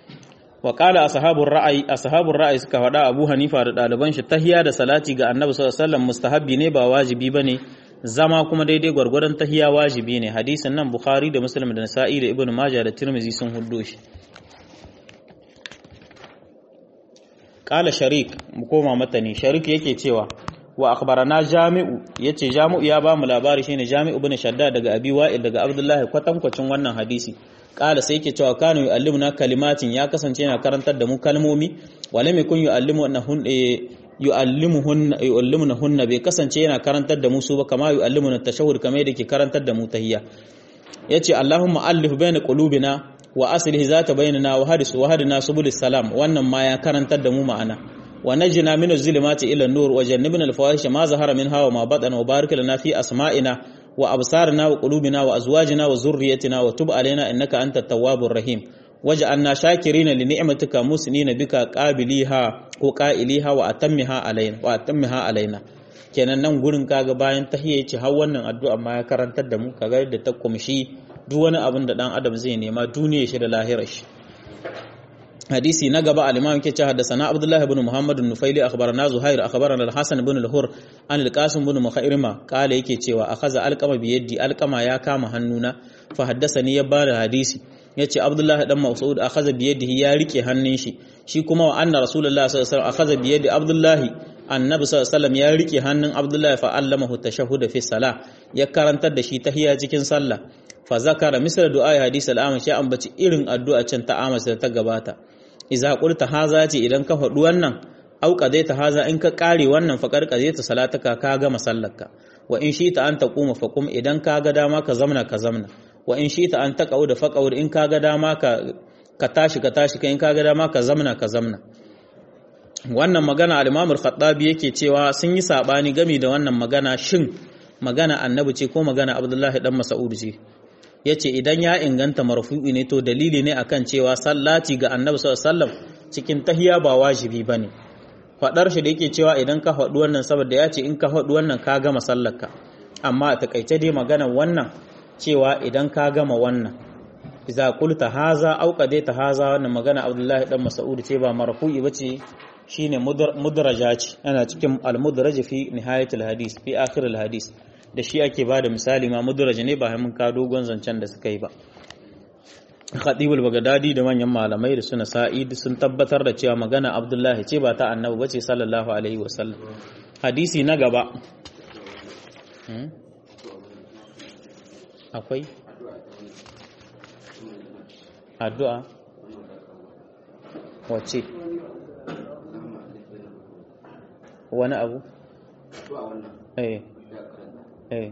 wa qala ashabur ra'ayi ashabur ra'ayi suka faɗa Abu Hanifa da ɗaliban shi tahiya da salati ga Annabi sallallahu alaihi wasallam mustahabbi ne ba wajibi bane zama kuma daidai gwargwadon tahiya wajibi ne hadisin nan Bukhari da Muslim da Nasa'i da Ibn Majah da Tirmidhi sun huddo shi qala sharik mu koma matani sharik yake cewa wa akhbarana jami'u yace jami'u ya ba mu labari shine jami'u ibn shadda daga abi wa'il daga abdullahi kwatankwacin wannan hadisi qala sai yake cewa kanu yu'allimuna kalimatin ya kasance yana karantar da mu kalmomi wala mai kun yu'allimuna hun yu'allimuhunna yu'allimunahunna bai kasance yana karantar da mu su ba kama yu'allimuna tashahhud kamar yadda ke karantar da mu tahiyya yace allahumma allif baina qulubina wa aslih zata bainana wa hadis wa hadina subulis salam wannan ma ya karantar da mu ma'ana wa najina min az-zulumati ila an-nur wa jannibna al-fawahisha ma zahara minha wa ma batana wa barik lana fi asma'ina wa absarina wa qulubina wa azwajina wa zurriyyatina wa tub alaina innaka antat tawwabur rahim waj'alna shakirina li ni'matika musnina bika qabiliha ko qa'iliha wa atammiha alaina wa atammiha alaina kenan nan gurin kaga bayan tahiyya yace har wannan addu'a ma ya karantar da mu kaga yadda ta kumshi duk wani abin da dan adam zai nema duniya shi da lahirar shi hadisi na gaba al-imam yake cewa haddathana abdullah ibn muhammad an-nufaili akhbarana zuhair akhbarana al-hasan ibn al-hur an al-qasim ibn mukhairima kala yake cewa akhadha alqama bi yadi alqama ya kama hannuna fa haddathani ya bada hadisi yace abdullah dan mas'ud akhadha bi yadihi ya rike hannun shi shi kuma wa anna rasulullah sallallahu alaihi wasallam akhadha bi yadi abdullah annabi sallallahu alaihi wasallam ya rike hannun abdullah fa allamahu tashahhud fi salah ya karantar da shi tahiyya cikin sallah fa zakara misal du'a hadisi al-amash ya ambaci irin addu'a can ta amash da ta gabata iza qulta haza ce idan ka faɗi wannan au qadaita haza in ka kare wannan fa qadaita salataka ka gama sallarka wa in shita an taquma fa qum idan ka ga dama ka zamna ka zamna wa in shita an taqauda fa qaud in ka ga dama ka ka tashi ka tashi in ka ga dama ka zamna ka zamna wannan magana al-Imam al-Khattabi yake cewa sun yi sabani game da wannan magana shin magana annabi ce ko magana Abdullahi dan Mas'ud ce yace idan ya inganta marfu'i ne to dalili ne akan cewa sallati ga annabi sallallahu alaihi wasallam cikin tahiyya ba wajibi bane fadar shi da yake cewa idan ka faɗi wannan saboda yace in ka faɗi wannan ka gama sallarka amma a takaice dai magana wannan cewa idan ka gama wannan idza qulta haza au qadaita haza wannan magana Abdullahi dan Mas'ud ce ba marfu'i bace shine mudraja ce ana cikin al-mudraj fi nihayatul hadis fi akhir al-hadis da shi ake ba da misali ma mudraj ne ba mun ka dogon zancen da suka yi ba Khatibul Baghdadi da manyan malamai da suna sa'id sun tabbatar da cewa magana Abdullahi ce ba ta annabi bace sallallahu alaihi wasallam hadisi na gaba akwai addu'a wace wani abu eh eh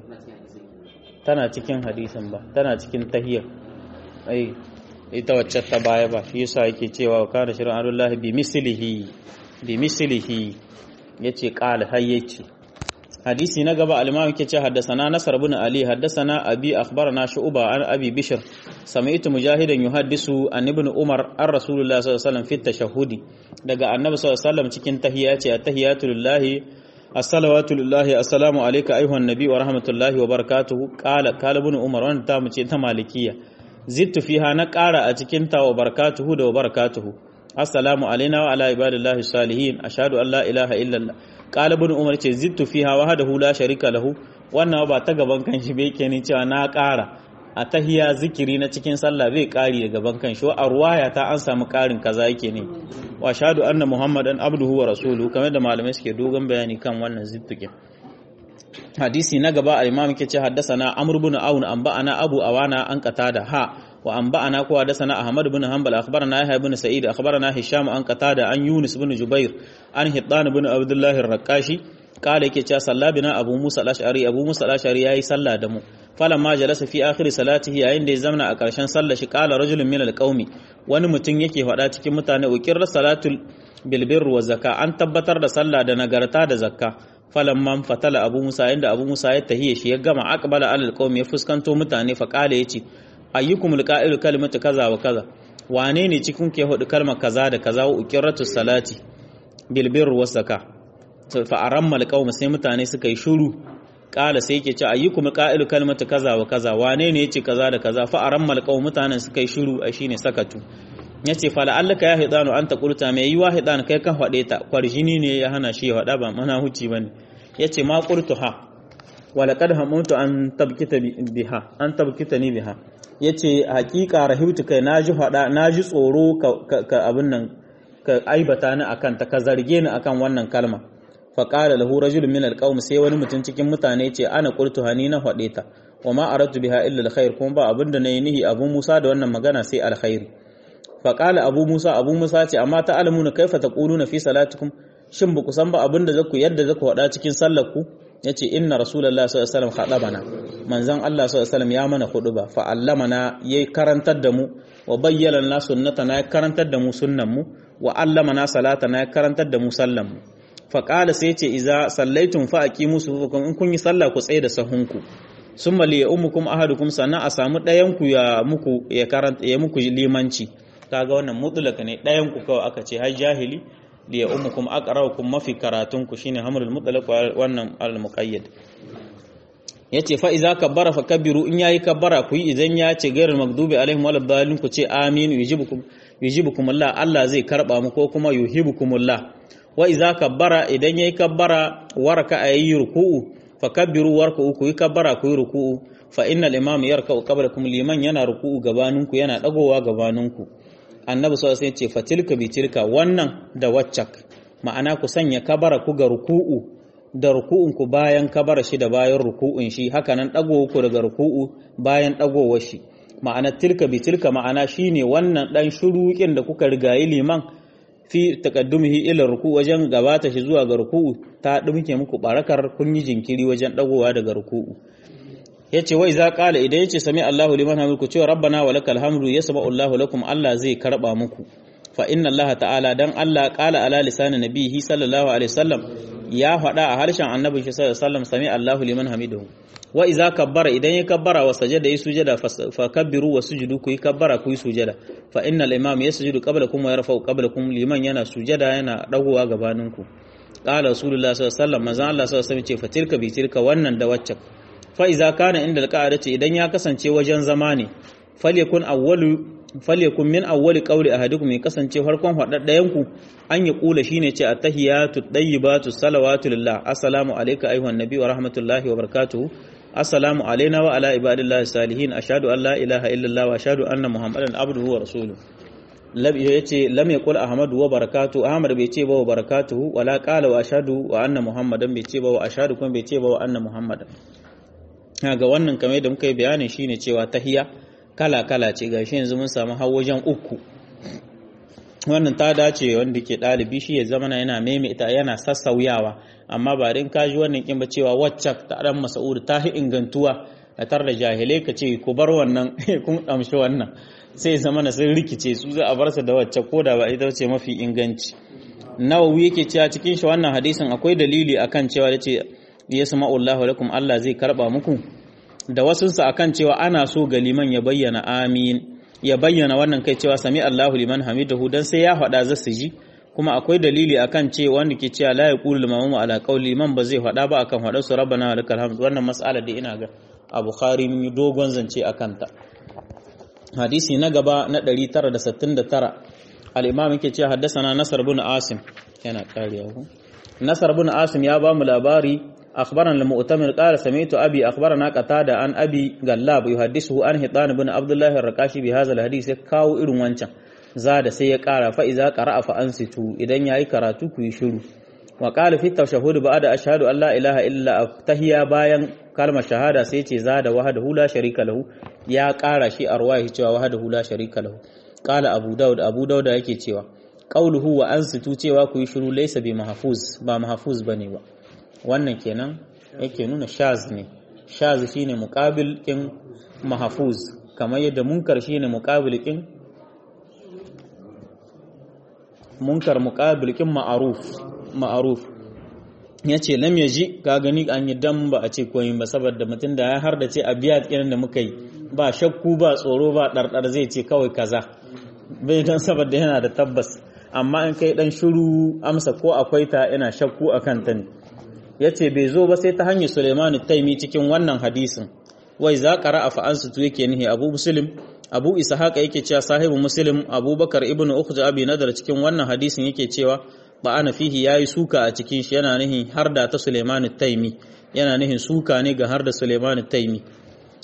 tana cikin hadisin ba tana cikin tahiyar ai ita wacce ta baya ba shi yasa yake cewa wa kana shirin Allah bi mislihi bi mislihi yace qala hayyaci hadisi na gaba al-imam yake cewa haddathana nasr ibn ali haddathana abi akhbarana shu'ba an abi bishr sami'tu mujahidan yuhaddisu an ibn umar ar rasulullah sallallahu alaihi wasallam fi tashahhudi daga annabi sallallahu alaihi wasallam cikin tahiyya yace at-tahiyatu lillahi as-salawatu lillahi assalamu alayka ayuha an-nabi wa rahmatullahi wa barakatuhu qala qala ibn umar wannan ta mu ce ta malikiya zittu fiha na qara a cikin ta wa barakatuhu da wa barakatuhu assalamu alayna wa ala ibadillahi salihin ashhadu an la ilaha illallah qala ibn umar ce zittu fiha wahdahu la sharika lahu wannan ba ta gaban kanshi bai ke ni cewa na qara a tahiya zikiri na cikin sallah bai kari da gaban kanshi a ruwaya ta an samu karin kaza yake ne wa shahadu anna muhammadan abduhu wa rasuluhu kamar da malamai suke dogon bayani kan wannan zittukin hadisi na gaba al-imam yake ce haddathana amr ibn aun anba'ana abu awana an qatada ha wa anba'ana ko haddathana ahmad ibn hanbal akhbarana yahya ibn sa'id akhbarana hisham an qatada an yunus ibn jubair an hiddan ibn abdullah ar-raqashi kala yake cewa sallabina abu musa al-ash'ari abu musa al-ash'ari yayi sallah da mu falamma jalasa fi akhir salatihi yayin da ya zamna a karshen sallar shi kala rajulun min al-qaumi wani mutum yake faɗa cikin mutane ukir salatul bil birr wa zakka an tabbatar da sallah da nagarta da zakka falamma fatala abu musa inda abu musa ya tahiye shi ya gama aqbala alal qaumi ya fuskanto mutane fa kala yace ayyukumul qa'ilu kalimatu kaza wa kaza wane ne cikin ke hudu kalmar kaza da kaza wa ukiratus salati bil birr wa zakka fa aramma al sai mutane suka yi shiru kala sai yake ce ayyukum qa'ilu kalimatu kaza wa kaza wane ne yace kaza da kaza fa aramma al mutanen suka yi shiru a shine sakatu yace fa la'allaka ya hidanu anta qulta mai yi wahidan kai kan fade ta kwarjini ne ya hana shi hada ba mana huci bane yace ma qultuha wa laqad hamuntu an tabkita biha an tabkitani biha yace hakika rahibtu kai naji hada naji tsoro ka abin nan ka aibata ni akan ta ka zarge ni akan wannan kalma fa qala lahu rajulun min alqawm sai wani mutum cikin mutane ce ana qultu hani na hade ta wa ma aradtu biha illa alkhair kuma ba abinda nayi nihi Abu Musa da wannan magana sai alkhairi fa qala Abu Musa Abu Musa ce amma ta'lamuna kaifa taquluna fi salatikum shin ba ku san ba abinda zaku yadda zaku wada cikin sallar ku yace inna rasulullahi sallallahu alaihi wasallam khadabana manzon Allah sallallahu alaihi wasallam ya mana huduba fa allamana yayi karantar da mu wa bayyana lana sunnatana ya karantar da mu sunnan mu wa allamana salatana ya karantar da mu sallan mu fa qala sai yace idza sallaitum fa aqimu sufufakum in kun yi sallah ku tsaye da sahunku summa li ummukum ahadukum sannan a samu dayan ku ya muku ya karanta ya muku limanci kaga wannan mutlaka ne dayan ku kawai aka ce har jahili li ya ummukum aqra'ukum mafi karatun ku shine hamrul mutlaq wannan al muqayyad yace fa iza kabbara fa kabbiru in yayi kabbara ku yi idan ya ce gairul maghdubi alaihim waladdallin ku ce amin yujibukum yujibukum Allah Allah zai karba mu ko kuma yuhibukumullah wa iza kabbara idan yayi kabbara waraka ayi ruku'u fa kabbiru warku ku yi kabbara ku yi ruku'u fa innal imam yarka'u qablakum liman yana ruku'u gabaninku yana dagowa gabaninku annabi sallallahu alaihi wasallam ce fatilka bi tilka wannan da waccak ma'ana ku sanya kabara ku ga ruku'u da ruku'un ku bayan kabara shi da bayan ruku'un shi haka nan dago ku daga ruku'u bayan dagowar shi ma'ana tilka bi tilka ma'ana shine wannan dan shuruqin da kuka rigayi liman fi taqaddumihi ila ruku'u wajen gabata shi zuwa ga ruku'u ta dumke muku barakar kun yi jinkiri wajen dagowa daga ruku'u yace wai za kala idan yace sami Allahu liman hamidu ku ce rabbana walakal hamdu yasma'u Allahu lakum Allah zai karba muku fa inna Allah ta'ala dan Allah kala ala lisanin nabihi sallallahu alaihi wasallam ya faɗa a harshen annabin shi sallallahu alaihi wasallam sami Allahu liman hamidu wa idza kabbara idan ya kabbara wa sajada yi sujada fa kabbiru wa sujudu ku yi kabbara ku yi sujada fa innal imam yasjudu qablakum wa yarfa'u qablakum liman yana sujada yana dagowa gabaninku qala rasulullah sallallahu alaihi wasallam manzo Allah sallallahu alaihi wasallam ce fa tilka bi tilka wannan da wacce fa'iza kana inda alƙa'adace idan ya kasance wajen zama ne falyakun min awwali ƙauli a hadiku mai kasance farkon haɗaɗɗayenku an yi ƙula shi ne ce a tahiyatu ɗayyibatu salawatu lillah assalamu alaika ayyuhan nabi wa rahmatullahi wa barakatuhu assalamu alaina wa ala ibadillahi salihin ashhadu an la ilaha illallah wa ashhadu anna muhammadan abduhu wa rasuluhu lab yace lam yaqul ahmadu wa barakatuhu ahmad bai ce ba wa barakatuhu wala qala wa ashhadu wa anna muhammadan bai ce ba wa ashhadu kuma bai ce ba wa anna muhammadan ga wannan kamar da muka yi bayanin shine cewa tahiya kala-kala ce gashi yanzu mun samu har wajen uku wannan ta dace wanda ke dalibi shi ya zama yana maimaita yana sassauyawa amma ba din kaji wannan kin ba cewa wacce ta dan Mas'ud ta hi ingantuwa a tar da jahilai ka ce ku bar wannan kun damshi wannan sai zama na sun rikice su za a bar su da wacce koda ba ita ce mafi inganci Nawawi yake cewa cikin shi wannan hadisin akwai dalili akan cewa yace yasma'u Allahu lakum Allah zai karba muku da wasunsa akan cewa ana so ga liman ya bayyana amin ya bayyana wannan kai cewa sami Allahu liman hamidahu dan sai ya faɗa za su ji kuma akwai dalili akan cewa wanda ke cewa la yaqulu limamu ala qawli liman ba zai faɗa ba akan faɗar su rabbana wa lakal hamd wannan mas'ala da ina ga a Bukhari mun yi dogon zance akan ta hadisi na gaba na ɗari tara da sittin da tara al-imam yake cewa haddathana Nasr ibn Asim yana kariya ku Nasr ibn Asim ya ba mu labari أخبرنا المؤتمر قال سمعت أبي أخبرنا قتادة عن أبي غلاب يحدثه عن هطان بن عبد الله الرقاشي بهذا الحديث كاو إرون وانشان زاد سيقارا فإذا قرأ فأنستو إذن يأي كراتو كيشورو وقال في التشهد بعد أشهد أن لا إله إلا أفتهيا باين كلمة شهادة سيتي زاد وحده لا شريك له يا قارا شي أرواحي تيوا وحده لا شريك له قال أبو داود أبو داود يكي تيوا قوله وأنستو تيوا كيشورو ليس بمحفوظ با محفوظ بني با wannan kenan yake nuna shaz ne shaz shine muqabil kin mahfuz kamar yadda munkar shine muqabil kin munkar muqabil kin ma'ruf ma'ruf yace lam yaji ka gani an yi dan ba a ce koyi ba saboda mutun da ya har da ce abiyat kenan da muka yi ba shakku ba tsoro ba dardar zai ce kawai kaza bai dan saboda yana da tabbas amma in kai dan shiru amsa ko akwai ta ina shakku akan ta ne yace bai zo ba sai ta hanyar Sulaiman Taimi cikin wannan hadisin wai za qara'a fa ansu yake nihi Abu Muslim Abu Ishaq yake cewa sahibu Muslim Abubakar ibn Ukhja Abi Nadar cikin wannan hadisin yake cewa ba ana fihi yayi suka a cikin shi yana nihi har da ta Sulaiman Taimi yana nihin suka ne ga har da Sulaiman Taimi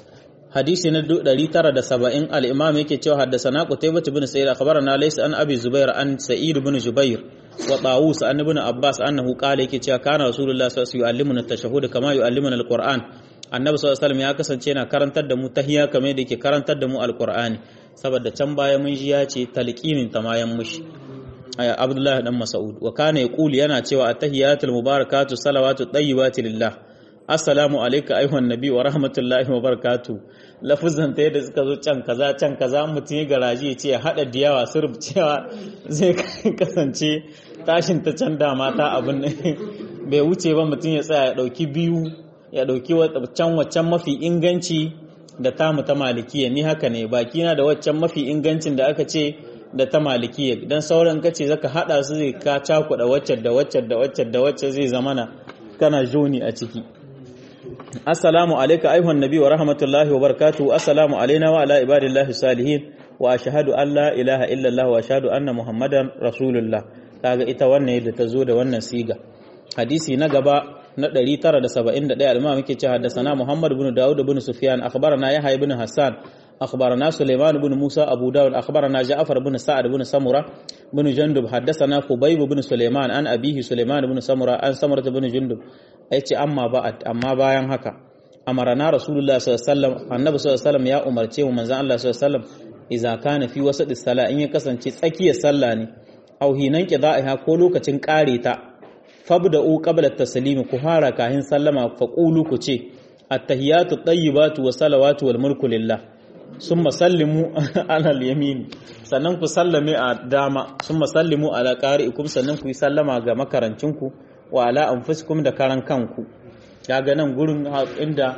hadisi na ɗari tara da saba'in al-imam yake cewa haddathana qutaybah ibn sa'id akhbarana laysa an abi zubair an sa'id ibn jubair wa tawus an ibn abbas annahu qala yake cewa kana rasulullah sallallahu alaihi wasallam yu'allimuna at-tashahhud kama yu'allimuna al-qur'an annabi sallallahu alaihi wasallam ya kasance yana karantar da mu tahiyya kamar yadda yake karantar da mu al-qur'ani saboda can baya mun ji ya ce talqinin tamayan mushi Abdullah dan Mas'ud wa kana yaqulu yana cewa at-tahiyatul mubarakatu salawatu tayyibatu lillah assalamu alayka ayyuhan nabi wa rahmatullahi wa barakatuh lafuzan ta yadda suka zo can kaza can kaza mutum ya garaji ya ce ya hada diyawa surub cewa zai kasance tashin ta can da mata abin bai wuce ba mutum ya tsaya ya dauki biyu ya dauki can waccan mafi inganci da tamu ta malikiya ni haka ne baki na da waccan mafi ingancin da aka ce da ta malikiya dan sauran kace zaka hada su zai ka cakuda wacce da wacce da wacce da wacce zai zamana kana joni a ciki assalamu alayka ayyuhan nabi wa rahmatullahi wa barakatuh assalamu alayna wa ala ibadillahi salihin wa ashhadu an la ilaha illa allah wa ashhadu anna muhammadan rasulullah kaga ita wannan yadda ta zo da wannan siga hadisi na gaba na ɗari tara da saba'in da ɗaya al-imam yake cewa haddathana muhammad ibn daud ibn sufyan akhbarana yahya ibn hassan أخبرنا سليمان بن موسى أبو داود أخبرنا جعفر بن سعد بن سمرة بن جندب حدثنا خبيب بن سليمان عن أبيه سليمان بن سمرة عن سمرة بن جندب أيتي أما بعد أما بايان هكا أمرنا رسول الله صلى الله عليه وسلم النبي صلى الله عليه وسلم يا أمر تيو من زان الله صلى الله عليه وسلم إذا كان في وسط الصلاة إن يكسن تسكي الصلاة أو هينن كذائها كولو كتن كاريتا فابدأوا قبل التسليم كهارا كاهن سلم فقولوا كتي التحيات الطيبات والصلوات والملك لله sun masallimu alal yamin sannan ku sallame a dama sun masallimu ala qari'ikum sannan ku yi sallama ga makarancinku wa ala anfusikum da karan kanku kaga nan gurin inda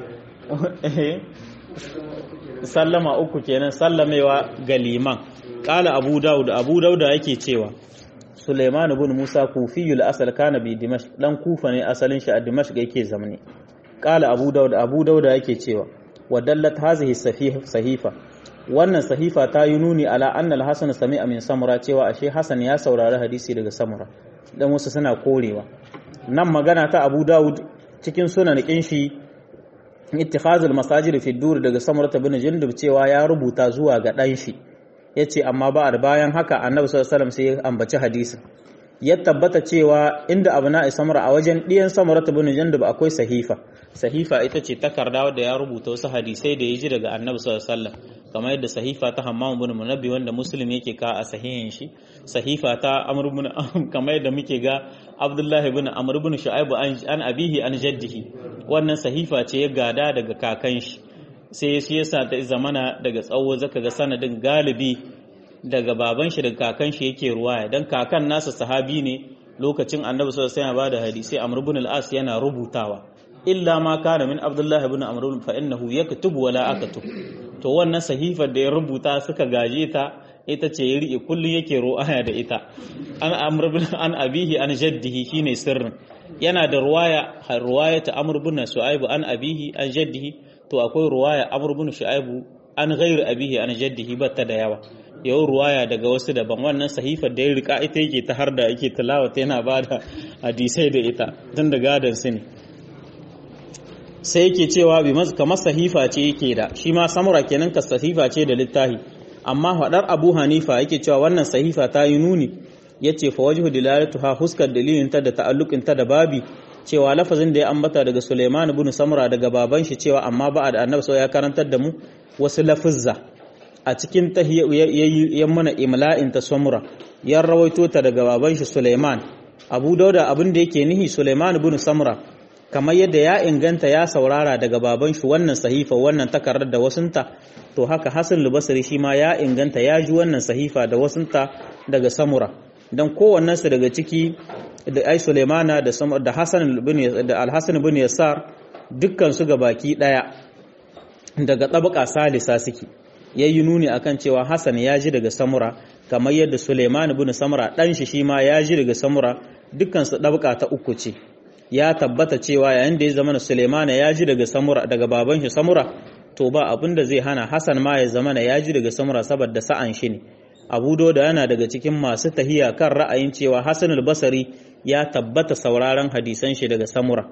sallama uku kenan sallamewa ga liman qala abu daud abu dauda yake cewa Sulaiman ibn Musa kufiyul asal kana bi Dimashq dan kufa ne asalin shi a Dimashq yake zamne qala abu daud abu dauda yake cewa ودلت هذه الصحيفة wannan sahifa ta yi nuni ala annal hasan sami'a min samura cewa ashe hasan ya saurari hadisi daga samura dan wasu suna korewa nan magana ta Abu Dawud cikin sunan kinshi ittikhazul masajid fi dur daga samura bin jundub cewa ya rubuta zuwa ga dan shi yace amma ba bayan haka annabi sallallahu alaihi wasallam sai ya ambaci hadisin ya tabbata cewa inda abuna samura a wajen diyan samura bin jundub akwai sahifa sahifa ita ce takarda wadda ya rubuta wasu hadisai da ya ji daga annabi sallallahu alaihi wasallam kamar yadda sahifa ta Hammam ibn Munabbi wanda Muslim yake ka a sahihin shi sahifa ta Amr ibn kamar yadda muke ga Abdullah ibn Amr ibn Shu'aib an abihi an jaddihi wannan sahifa ce ya gada daga kakan shi sai shi yasa ta zamana daga tsawo zaka ga sanadin galibi daga baban shi daga kakan shi yake ruwaya dan kakan nasa sahabi ne lokacin annabi sallallahu alaihi wasallam ba da hadisi Amr ibn al-As yana rubutawa illa ma kana min abdullahi ibn amr fa innahu yaktubu wala aktub to wannan sahifar da ya rubuta suka gaje ta ita ce ya rike kullun yake ruwaya da ita an amr ibn an abihi an jaddihi shine sirrin yana da ruwaya ruwayata amr ibn su'aib an abihi an jaddihi to akwai ruwaya amr ibn shu'aib an ghairi abihi an jaddihi batta da yawa yau ruwaya daga wasu daban wannan sahifar da ya rika ita yake ta har da yake tilawata yana bada hadisai da ita tun da gadan su ne sai yake cewa bi kamar sahifa ce yake da shi ma samura kenan ka sahifa ce da littafi amma hadar Abu Hanifa yake cewa wannan sahifa ta yi nuni yace fa wajhu dilalatuha huskar dalilin ta da ta'alluqin ta da babi cewa lafazin da ya ambata daga Sulaiman ibn Samura daga baban shi cewa amma ba da Annabi sai ya karantar da mu wasu lafuzza a cikin tahiyyan mana imla'in ta Samura ya rawaito ta daga baban shi Sulaiman Abu Dauda abin da yake nihi Sulaiman ibn Samura kamar yadda ya inganta ya saurara daga baban shi wannan sahifa wannan takardar da wasunta to haka Hassan al-Basri shi ma ya inganta ya ji wannan sahifa da wasunta daga Samura dan kowannen su daga ciki da ai Sulaimana da da Hassan ibn da Al-Hasan ibn Yasar dukkan su baki daya daga tabaka salisa suke yayi nuni akan cewa Hassan ya ji daga Samura kamar yadda Sulaiman ibn Samura dan shi shi ma ya ji daga Samura dukkan su tabaka ta uku ce ya tabbata cewa yayin da ya zama Sulaiman ya ji daga Samura daga baban shi Samura to ba abin da zai hana Hassan ma ya zama ya ji daga Samura saboda sa'an shi ne Abu Dawud yana daga cikin masu tahiya kan ra'ayin cewa Hassan al-Basri ya tabbata sauraron hadisan shi daga Samura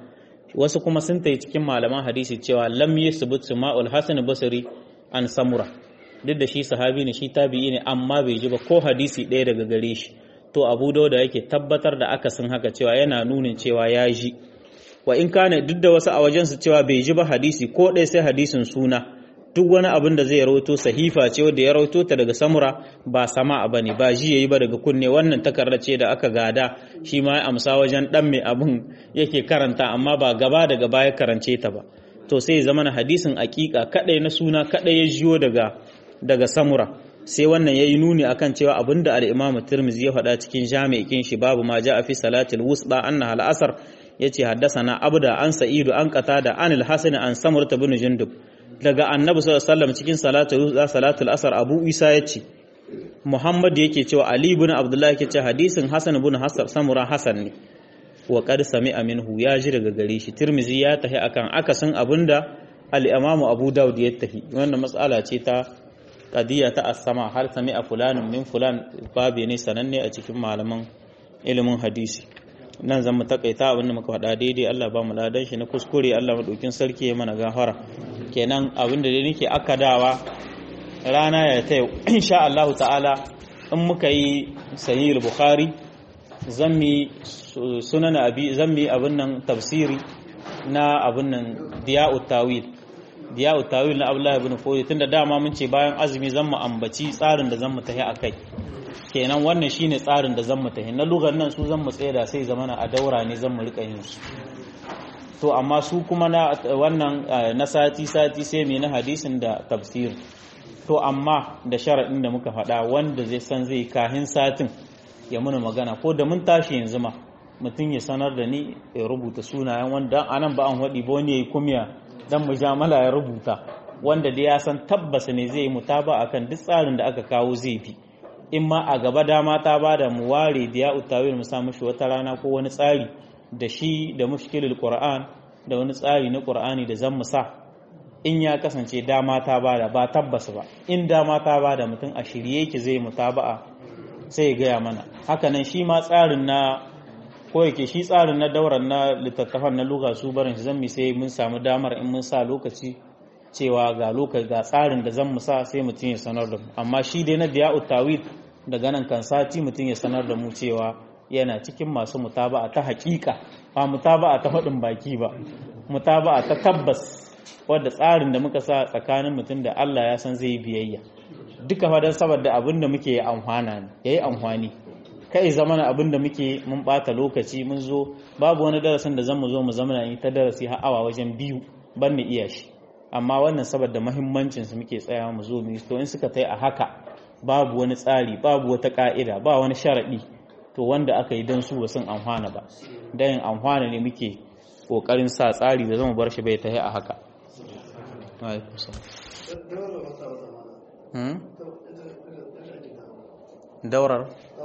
wasu kuma sun tayi cikin malaman hadisi cewa lam yasbut sama'ul hasan basri an samura duk da shi sahabi ne shi tabi'i ne amma bai ji ba ko hadisi ɗaya daga gare shi to abu dauda yake tabbatar da akasin haka cewa yana nunin cewa ya ji wa in kana duk da wasu a wajensu cewa bai ji ba hadisi ko ɗaya sai hadisin suna duk wani abin da zai rawaito sahifa ce wanda ya rawaito ta daga samura ba sama ba ne ba ji yayi ba daga kunne wannan takarda ce da aka gada shi ma ya amsa wajen dan mai abin yake karanta amma ba gaba daga baya karance ta ba to sai ya zama hadisin aqiqa kadai na suna kadai ya jiyo daga daga samura sai wannan yayi nuni akan cewa abinda al-Imam Tirmidhi ya faɗa cikin jami'in shi babu ma ja'a fi salatil wusta annaha al-asr yace haddathana abda an sa'idu an qatada an al-hasan an samurta bin jundub daga annabi sallallahu alaihi wasallam cikin salatul wusta salatul asr abu isa yace muhammad yake cewa ali ibn abdullah yake cewa hadisin hasan ibn hasan samura hasan ne wa qad sami'a minhu ya ji daga gare shi Tirmidhi ya tahi akan akasin abinda al-Imam Abu Dawud ya tahi wannan mas'ala ce ta qadiya ta as-sama har sami'a fulanun min fulan babu ne sananne a cikin malaman ilimin hadisi nan zan mu takaita abin da muka faɗa daidai Allah ba mu ladan shi na kuskure Allah madaukin sarki ya mana gafara kenan abin da dai nake akadawa rana ya ta yau insha Allah ta'ala in muka yi sahih al-Bukhari zan mi sunan abi zan mi abin nan tafsiri na abin nan diya'ut tawil diya'ut tawil na Abdullah ibn Fawzi tunda dama mun ce bayan azumi zan mu ambaci tsarin da zan mu tahi akai kenan wannan shine tsarin da zan mu tahi na lugar nan su zan mu tsaya sai zamana a daura ne zan mu rika yin su to amma su kuma na wannan na sati sati sai me na hadisin da tafsir to amma da sharadin da muka faɗa wanda zai san zai kahin satin ya muna magana ko da mun tashi yanzu ma mutum ya sanar da ni ya rubuta sunayen wanda anan ba an waɗi ba wani ya yi kumya dan mujamala ya rubuta wanda da ya san tabbas ne zai yi mutaba akan duk tsarin da aka kawo zai bi in ma a gaba dama ta bada mu ware da ya utawil mu samu shi wata rana ko wani tsari da shi da mushkilul qur'an da wani tsari na qur'ani da zan musa in ya kasance dama ta bada ba tabbas ba in dama ta bada mutum a shirye yake zai mutaba'a sai ya gaya mana haka nan shi ma tsarin na ko yake shi tsarin na dauran na littattafan na lugha su barin shi zan mi sai mun samu damar in mun sa lokaci cewa ga lokaci ga tsarin da zan mu sa sai mutum ya sanar da mu amma shi dai na diya'ut tawil daga nan kan sati mutum ya sanar da mu cewa yana cikin masu mutaba'a ta hakika ba mutaba'a ta faɗin baki ba mutaba'a ta tabbas wadda tsarin da muka sa tsakanin mutum da Allah ya san zai biyayya duka fadan saboda abin da muke yi amfana ne yayi amfani kai zamana abin da muke mun bata lokaci mun zo babu wani darasin da zan mu zo mu zamana yi ta darasi har awa wajen biyu ban mu iya shi amma wannan saboda muhimmancin su muke tsaya mu zo mu to in suka tai a haka babu wani tsari babu wata ka'ida ba wani sharadi to wanda aka yi don su ba sun amfana ba dan amfana ne muke kokarin sa tsari da zama bar shi bai tahi a haka hmm? daurar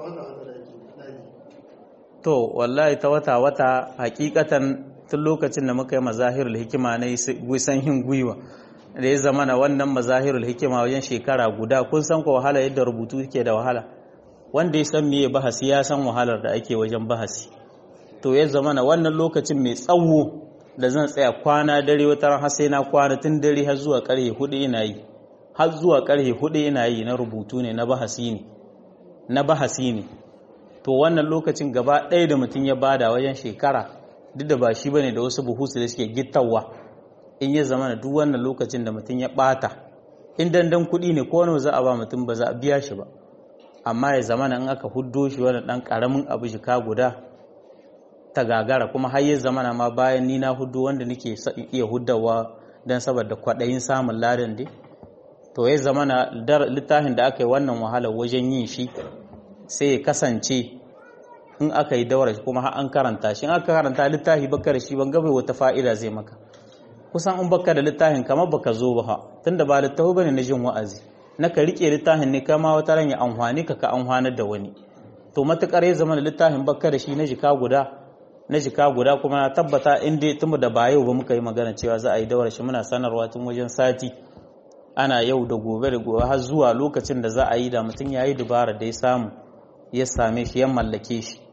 to wallahi ta wata wata hakikatan tun lokacin da muka yi mazahirul hikima na san yin gwiwa da ya zama na wannan mazahirul hikima wajen shekara guda kun san ko wahala yadda rubutu yake da wahala wanda ya san meye bahasi ya san wahalar da ake wajen bahasi to ya zama na wannan lokacin mai tsawo da zan tsaya kwana dare wata ran har sai na kwana tun dare har zuwa karfe hudu ina yi har zuwa karfe hudu ina yi na rubutu ne na bahasi ne na bahasi ne to wannan lokacin gaba ɗaya da mutum ya bada wajen shekara duk da ba shi bane da wasu buhusu da suke gittawa in ya zama duk wannan lokacin da mutum ya bata in dandan kuɗi ne ko wani za a ba mutum ba za a biya shi ba amma ya zama in aka huddo shi wani ɗan ƙaramin abu shika guda ta gagara kuma har ya zama ma bayan ni na huddo wanda nake iya huddawa don saboda kwaɗayin samun ladan dai to ya zama na littafin da aka yi wannan wahalar wajen yin shi sai ya kasance in aka yi daura shi kuma har an karanta shi in aka karanta littafi baka da shi ban ga bai wata fa'ida zai maka kusan in baka da littafin kamar baka zo ba ha tunda ba littafi bane na jin wa'azi na ka rike littafin ne kama wata ran ya amfani ka ka amfanar da wani to matukar ya zama da littafin baka da shi na jika guda na jika guda kuma na tabbata in dai tun da ba yau ba muka yi magana cewa za a yi daura shi muna sanarwa tun wajen sati ana yau da gobe da gobe har zuwa lokacin da za a yi da mutum ya yi dubara da ya samu ya same shi ya mallake shi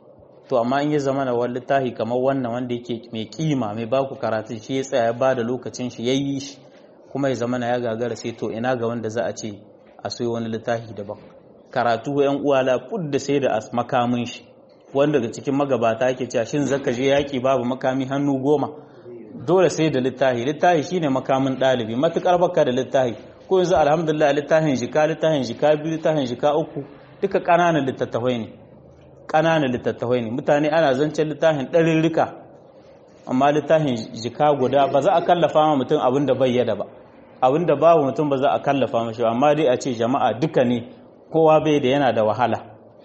to amma in ya zama na wani littafi kamar wannan wanda yake mai kima mai baku karatu shi ya tsaya ya bada lokacin shi yayi shi kuma ya zama na ya gagara sai to ina ga wanda za a ce a soyi wani littafi daban karatu yan uwa la da sai da makamin shi wanda daga cikin magabata yake cewa shin zaka je yaki babu makami hannu goma dole sai da littafi littafi shine makamin dalibi matukar baka da littafi ko yanzu alhamdulillah littafin jika littafin jika biyu littafin jika uku duka kananan littattafai ne kananan littattafai ne mutane ana zancen littafin ɗarirrika amma littafin jika guda ba za a kallafa ma mutum abin da bayyada ba abin da babu mutum ba za a kallafa mashi amma dai a ce jama'a duka ne kowa bai da yana da wahala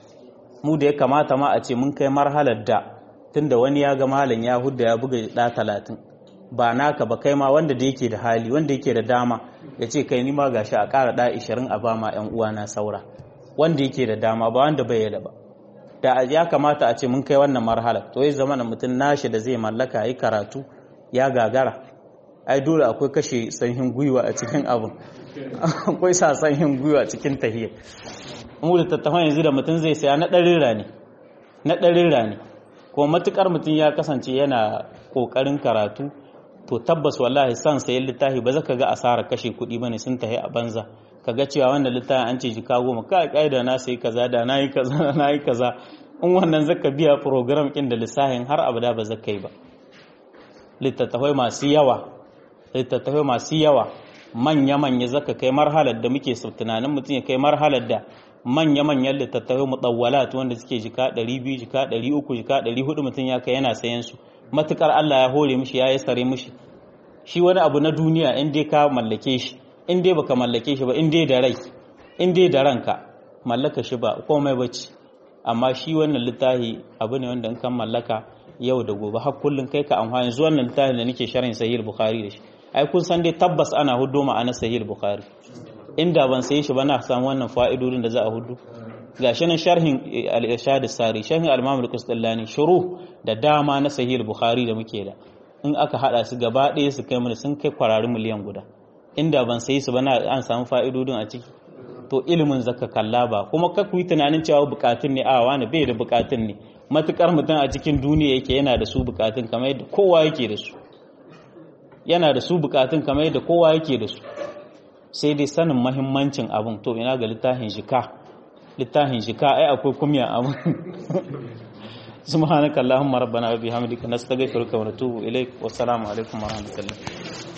mu da ya kamata ma a ce mun kai marhalar da tunda wani ya ga malam ya hudda ya buga da talatin ba naka ba kai ma wanda da yake da hali wanda yake da dama ya ce kai ni ma gashi a ƙara da ishirin a ba ma ƴan uwana saura wanda yake da dama ba wanda bai da ba da ya kamata a ce mun kai wannan marhalar to ya zama na mutum nashi da zai mallaka yi karatu ya gagara ai dole akwai kashe sanyin gwiwa a cikin abin akwai sa sanyin gwiwa cikin tahiyya mu da tattafan yanzu da mutum zai saya na ɗarin rani na ɗarin rani ko matukar mutum ya kasance yana ƙoƙarin karatu to tabbas wallahi san sayan littafi ba za ka ga asarar kashe kuɗi bane sun tahi a banza ka ga cewa wannan littafin an ce jika goma ka ƙa'ida na sai kaza da na yi kaza na yi kaza in wannan zaka biya program ɗin da lissafin har abada ba zaka yi ba littattafai masu yawa littattafai masu yawa manya-manya zaka kai marhalar da muke tunanin mutum ya kai marhalar da manya-manyan littattafai mutawwalat wanda suke jika ɗari biyu jika ɗari uku jika ɗari hudu mutum ya kai yana sayan su matukar Allah ya hore mishi ya yi sare mishi shi wani abu na duniya in dai ka mallake shi in dai baka mallake shi ba in dai da rai in dai da ranka mallaka shi ba komai bace amma shi wannan littafi abu ne wanda in kan mallaka yau da gobe har kullun kai ka amfani zuwa wannan littafin da nake sharhin sahih bukhari da shi ai kun san dai tabbas ana hudo ma'anar sahih bukhari inda ban sayi shi ba na samu wannan fa'idodin da za a hudu gashi nan sharhin al-irshad as-sari sharhin al-imam al-qustallani shuruh da dama na sahih bukhari da muke da in aka hada su gaba ɗaya su kai mu sun kai kwararru miliyan guda inda ban sayi su ba na an samu fa'idodin a ciki to ilimin zaka kalla ba kuma ka kuyi tunanin cewa bukatun ne a wani bai da bukatun ne matukar mutum a cikin duniya yake yana da su bukatun kamar yadda kowa yake da su yana da su bukatun kamar yadda kowa yake da su sai dai sanin mahimmancin abin to ina ga littafin jika littafin jika ai akwai kumya abin subhanakallahumma rabbana wa bihamdika nastaghfiruka wa natubu ilaik wassalamu alaikum wa rahmatullahi